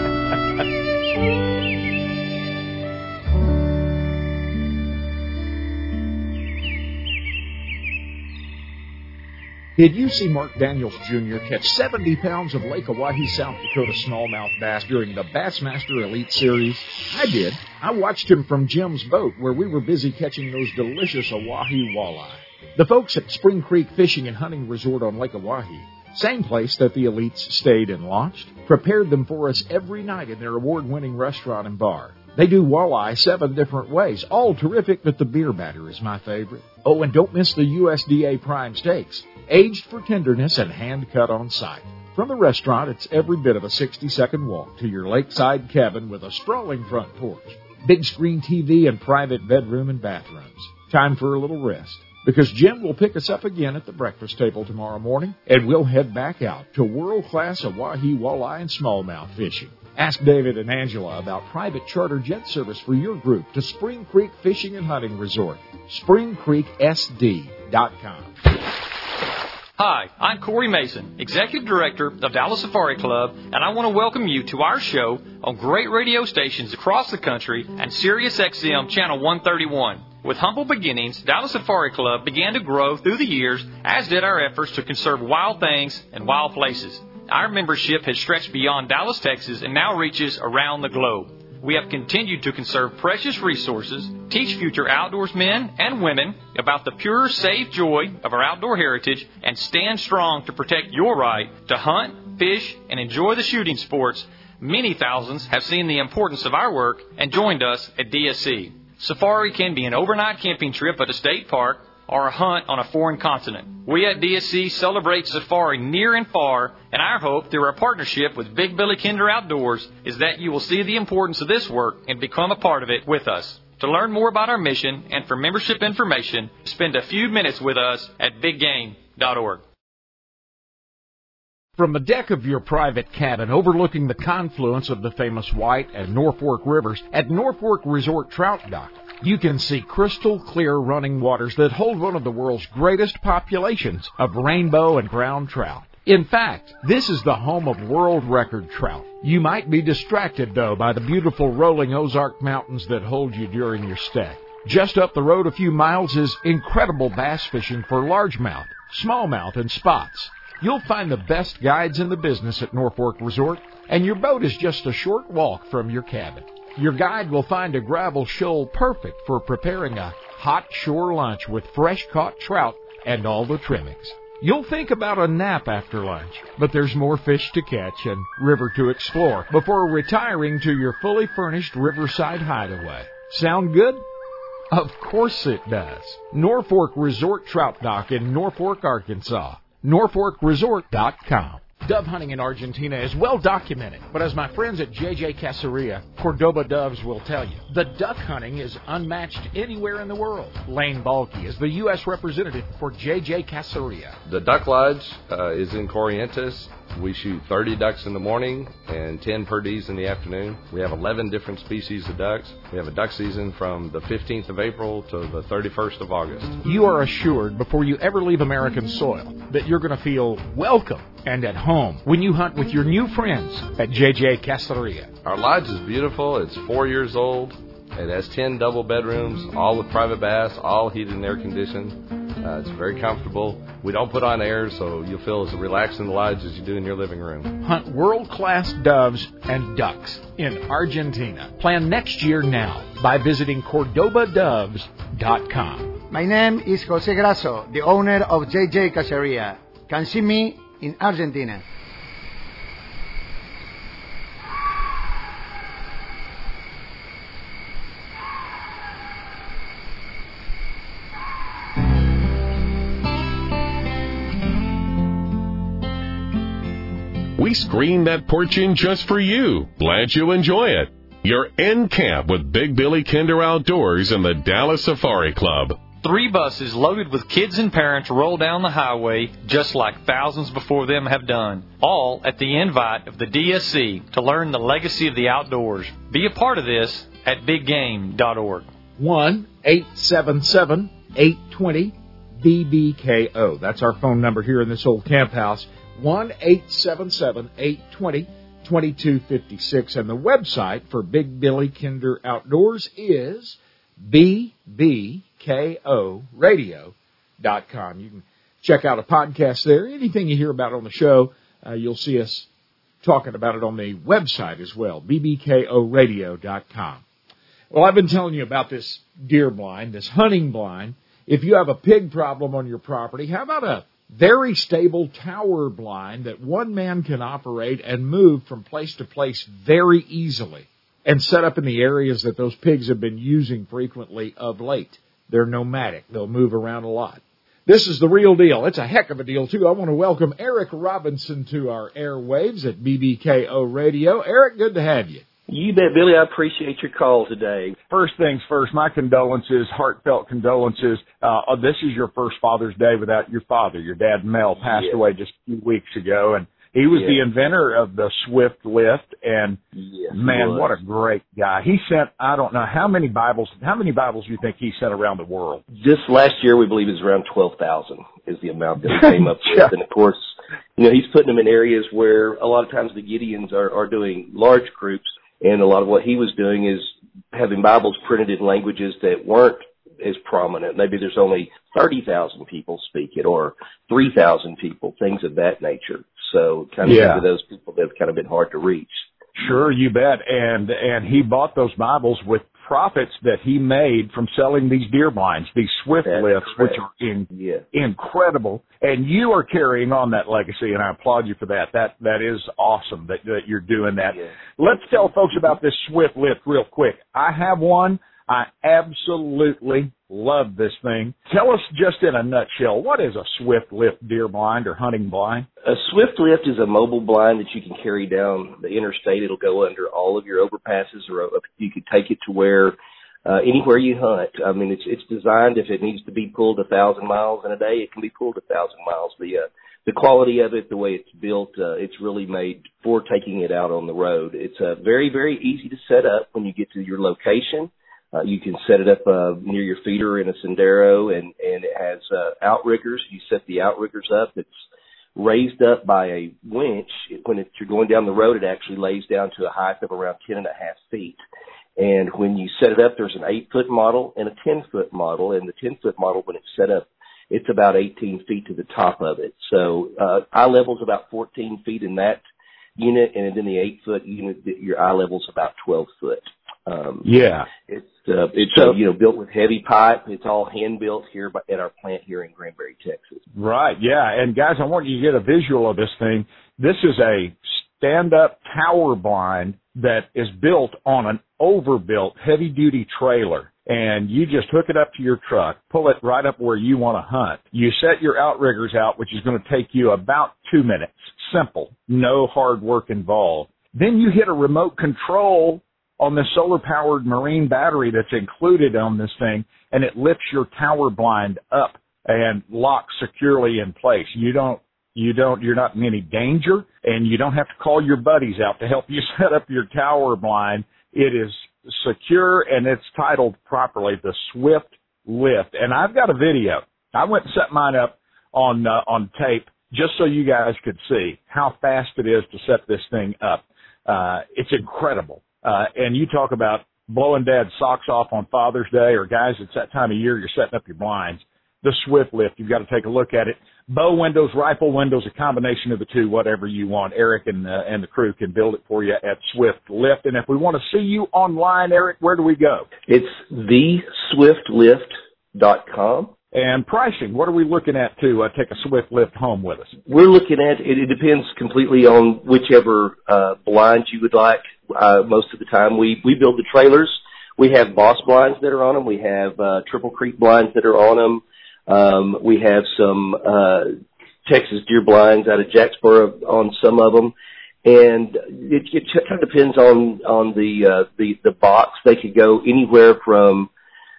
Did you see Mark Daniels Jr. catch 70 pounds of Lake Oahe, South Dakota smallmouth bass during the Bassmaster Elite Series? I did. I watched him from Jim's boat where we were busy catching those delicious Oahe walleye. The folks at Spring Creek Fishing and Hunting Resort on Lake Oahe, same place that the elites stayed and launched, prepared them for us every night in their award-winning restaurant and bar. They do walleye 7 different ways, all terrific, but the beer batter is my favorite. Oh, and don't miss the USDA Prime Steaks, aged for tenderness and hand-cut on site. From the restaurant, it's every bit of a 60-second walk to your lakeside cabin with a sprawling front porch, big screen TV, and private bedroom and bathrooms. Time for a little rest, because Jim will pick us up again at the breakfast table tomorrow morning, and we'll head back out to world-class Oahe walleye and smallmouth fishing. Ask David and Angela about private charter jet service for your group to Spring Creek Fishing and Hunting Resort. SpringCreekSD.com. Hi, I'm Corey Mason, Executive Director of Dallas Safari Club, and I want to welcome you to our show on great radio stations across the country and Sirius XM Channel 131. With humble beginnings, Dallas Safari Club began to grow through the years, as did our efforts to conserve wild things and wild places. Our membership has stretched beyond Dallas, Texas, and now reaches around the globe. We have continued to conserve precious resources, teach future outdoors men and women about the pure, safe joy of our outdoor heritage, and stand strong to protect your right to hunt, fish, and enjoy the shooting sports. Many thousands have seen the importance of our work and joined us at DSC. Safari can be an overnight camping trip at a state park or a hunt on a foreign continent. We at DSC celebrate safari near and far, and our hope through our partnership with Big Billy Kinder Outdoors is that you will see the importance of this work and become a part of it with us. To learn more about our mission and for membership information, spend a few minutes with us at biggame.org. From the deck of your private cabin overlooking the confluence of the famous White and Norfork rivers at Norfork Resort Trout Dock, you can see crystal clear running waters that hold one of the world's greatest populations of rainbow and brown trout. In fact, this is the home of world record trout. You might be distracted, though, by the beautiful rolling Ozark Mountains that hold you during your stay. Just up the road a few miles is incredible bass fishing for largemouth, smallmouth, and spots. You'll find the best guides in the business at Norfork Resort, and your boat is just a short walk from your cabin. Your guide will find a gravel shoal perfect for preparing a hot shore lunch with fresh-caught trout and all the trimmings. You'll think about a nap after lunch, but there's more fish to catch and river to explore before retiring to your fully furnished riverside hideaway. Sound good? Of course it does. Norfork Resort Trout Dock in Norfork, Arkansas. NorforkResort.com. Dove hunting in Argentina is well documented, but as my friends at JJ Caceria, Cordoba Doves will tell you, the duck hunting is unmatched anywhere in the world. Lane Balky is the U.S. representative for JJ Caceria. The Duck Lodge is in Corrientes. We shoot 30 ducks in the morning and 10 perdees in the afternoon. We have 11 different species of ducks. We have a duck season from the 15th of April to the 31st of August. You are assured before you ever leave American soil that you're going to feel welcome and at home when you hunt with your new friends at JJ Caceria. Our lodge is beautiful. It's 4 years old. It has 10 double bedrooms, all with private baths, all heated and air conditioned. It's very comfortable. We don't put on airs, so you'll feel as relaxed in the lodge as you do in your living room. Hunt world-class doves and ducks in Argentina. Plan next year now by visiting CordobaDoves.com. My name is Jose Grasso, the owner of JJ Caceria. Can see me in Argentina. We screened that porch in just for you. Glad you enjoy it. You're in camp with Big Billy Kinder Outdoors and the Dallas Safari Club. 3 buses loaded with kids and parents roll down the highway just like thousands before them have done, all at the invite of the DSC to learn the legacy of the outdoors. Be a part of this at biggame.org. 1-877-820-BBKO. That's our phone number here in this old camp house. 1-877-820-2256. And the website for Big Billy Kinder Outdoors is bbkoradio.com. You can check out a podcast there. Anything you hear about on the show, you'll see us talking about it on the website as well, bbkoradio.com. Well, I've been telling you about this deer blind, this hunting blind. If you have a pig problem on your property, how about a very stable tower blind that one man can operate and move from place to place very easily and set up in the areas that those pigs have been using frequently of late? They're nomadic. They'll move around a lot. This is the real deal. It's a heck of a deal, too. I want to welcome Eric Robinson to our airwaves at BBKO Radio. Eric, good to have you. You bet, Billy. I appreciate your call today. First things first, my condolences, heartfelt condolences. This is your first Father's Day without your father. Your dad, Mel, passed away just a few weeks ago, and he was the inventor of the Swift Lift, and man, what a great guy. He sent, I don't know, how many Bibles do you think he sent around the world? This last year, we believe, is around 12,000 is the amount that he came up with. And, of course, he's putting them in areas where a lot of times the Gideons are doing large groups. And a lot of what he was doing is having Bibles printed in languages that weren't as prominent. Maybe there's only 30,000 people speak it or 3,000 people, things of that nature. So kind of to those people that have kind of been hard to reach. Sure, you bet. And he bought those Bibles with profits that he made from selling these deer blinds, these Swift Lifts, which are incredible. And you are carrying on that legacy, and I applaud you for that. That is awesome that you're doing that. Yeah. Let's tell folks about this Swift Lift real quick. I have one. I absolutely love this thing. Tell us just in a nutshell, what is a Swift Lift deer blind or hunting blind? A Swift Lift is a mobile blind that you can carry down the interstate. It'll go under all of your overpasses, or you could take it to where anywhere you hunt. I mean, it's designed, if it needs to be pulled 1,000 miles in a day, it can be pulled 1,000 miles. The quality of it, the way it's built, it's really made for taking it out on the road. It's very, very easy to set up when you get to your location. You can set it up near your feeder in a Sendero, and it has outriggers. You set the outriggers up. It's raised up by a winch. When you're going down the road, it actually lays down to a height of around 10.5 feet. And when you set it up, there's an 8-foot model and a 10-foot model. And the 10-foot model, when it's set up, it's about 18 feet to the top of it. So eye level's about 14 feet in that unit, and in the 8-foot unit, your eye level's about 12 foot. It's built with heavy pipe. It's all hand built here at our plant here in Granbury, Texas. Right, yeah. And guys, I want you to get a visual of this thing. This is a stand-up tower blind that is built on an overbuilt heavy-duty trailer. And you just hook it up to your truck, pull it right up where you want to hunt. You set your outriggers out, which is going to take you about 2 minutes. Simple. No hard work involved. Then you hit a remote control on the solar-powered marine battery that's included on this thing, and it lifts your tower blind up and locks securely in place. You're not in any danger, and you don't have to call your buddies out to help you set up your tower blind. It is secure, and it's titled properly the Swift Lift. And I've got a video. I went and set mine up on tape just so you guys could see how fast it is to set this thing up. It's incredible. And you talk about blowing dad's socks off on Father's Day, or guys, it's that time of year you're setting up your blinds. the Swift Lift. You've got to take a look at it. Bow windows, rifle windows, a combination of the two, whatever you want. Eric and the crew can build it for you at Swift Lift. And if we want to see you online, Eric, where do we go? It's theswiftlift.com. And pricing, what are we looking at to take a Swift Lift home with us? We're looking at, it depends completely on whichever blinds you would like. Most of the time we build the trailers. We have Boss blinds that are on them. We have Triple Creek blinds that are on them. We have some Texas deer blinds out of Jacksboro on some of them. And it kind of depends on the box. They could go anywhere from,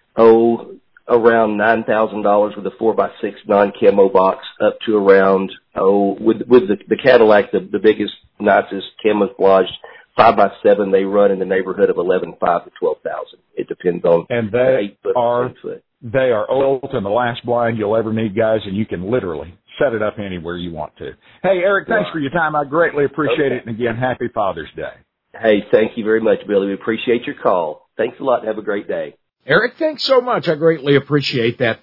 around $9,000 with a 4x6 non-camo box up to around, with the Cadillac, the biggest, nicest camouflaged 5x7, they run in the neighborhood of $11,500 to $12,000. It depends on. And they are oiled and the last blind you'll ever need, guys, and you can literally set it up anywhere you want to. Hey, Eric, thanks for your time. I greatly appreciate it. And again, happy Father's Day. Hey, thank you very much, Billy. We appreciate your call. Thanks a lot and have a great day. Eric, thanks so much. I greatly appreciate that.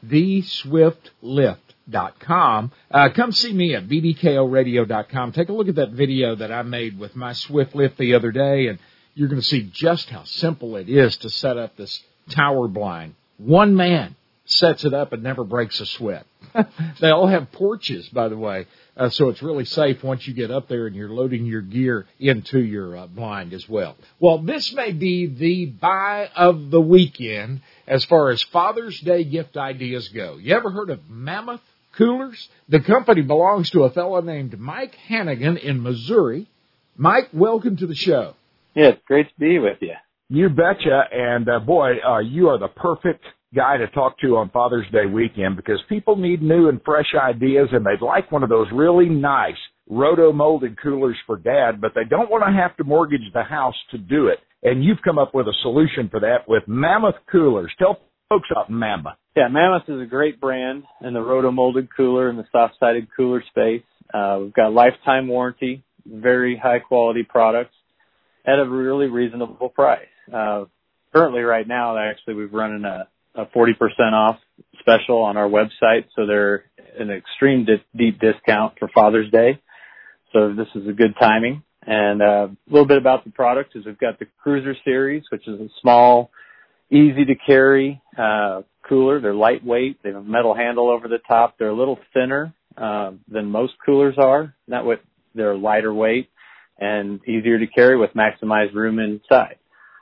TheSwiftLift.com. Come see me at BDKORadio.com. Take a look at that video that I made with my Swift Lift the other day, and you're going to see just how simple it is to set up this tower blind. One man sets it up and never breaks a sweat. They all have porches, by the way, so it's really safe once you get up there and you're loading your gear into your blind as well. Well, this may be the buy of the weekend as far as Father's Day gift ideas go. You ever heard of Mammoth Coolers? The company belongs to a fellow named Mike Hannigan in Missouri. Mike, welcome to the show. Yeah, it's great to be with you. You betcha, and boy, you are the perfect guy to talk to on Father's Day weekend because people need new and fresh ideas, and they'd like one of those really nice roto-molded coolers for Dad, but they don't want to have to mortgage the house to do it. And you've come up with a solution for that with Mammoth Coolers. Tell folks about Mammoth. Yeah, Mammoth is a great brand in the roto-molded cooler and the soft-sided cooler space. We've got lifetime warranty, very high-quality products at a really reasonable price. Currently, right now, actually, we've run a 40% off special on our website, so they're an extreme deep discount for Father's Day. So this is a good timing. And a little bit about the product is we've got the Cruiser Series, which is a small, easy to carry cooler. They're lightweight. They have a metal handle over the top. They're a little thinner than most coolers are. That way, they're lighter weight and easier to carry with maximized room inside.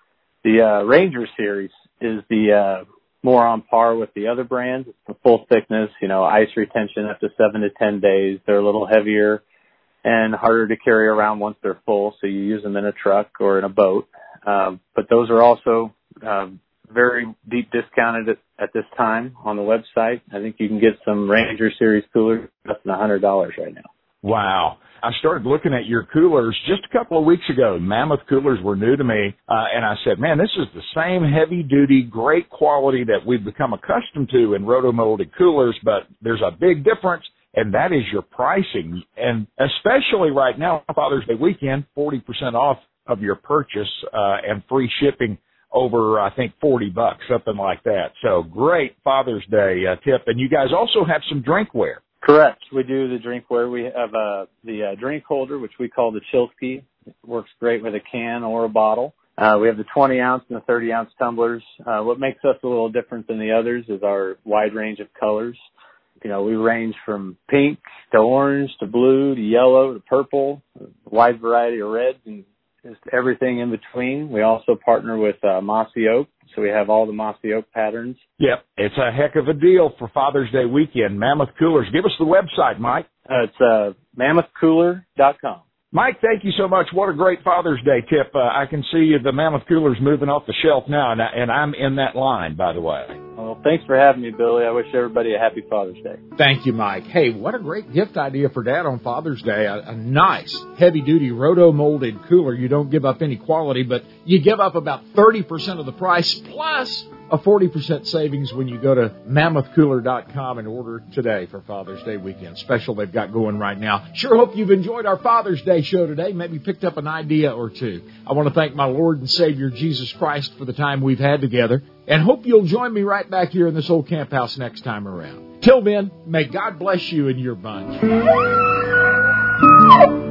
The Ranger Series is the more on par with the other brands. It's the full thickness, ice retention up to 7 to 10 days. They're a little heavier and harder to carry around once they're full, so you use them in a truck or in a boat. But those are also very deep discounted at this time on the website. I think you can get some Ranger Series coolers less than $100 right now. Wow. I started looking at your coolers just a couple of weeks ago. Mammoth coolers were new to me, and I said, man, this is the same heavy-duty, great quality that we've become accustomed to in roto-molded coolers, but there's a big difference, and that is your pricing. And especially right now, Father's Day weekend, 40% off of your purchase and free shipping over, I think, $40, something like that. So great Father's Day tip. And you guys also have some drinkware. Correct. We do the drinkware. We have the drink holder, which we call the Chilsky. It works great with a can or a bottle. We have the 20-ounce and the 30-ounce tumblers. What makes us a little different than the others is our wide range of colors. We range from pink to orange to blue to yellow to purple, a wide variety of reds and just everything in between. We also partner with Mossy Oak, so we have all the Mossy Oak patterns. Yep, it's a heck of a deal for Father's Day weekend. Mammoth Coolers. Give us the website, Mike. It's mammothcooler.com. Mike, thank you so much. What a great Father's Day tip. I can see the Mammoth Coolers moving off the shelf now, and I'm in that line, by the way. Well, thanks for having me, Billy. I wish everybody a happy Father's Day. Thank you, Mike. Hey, what a great gift idea for Dad on Father's Day. A nice, heavy-duty, roto-molded cooler. You don't give up any quality, but you give up about 30% of the price, plus a 40% savings when you go to mammothcooler.com and order today for Father's Day weekend special they've got going right now. Sure hope you've enjoyed our Father's Day show today. Maybe picked up an idea or two. I want to thank my Lord and Savior Jesus Christ for the time we've had together, and hope you'll join me right back here in this old camp house next time around. Till then, may God bless you and your bunch.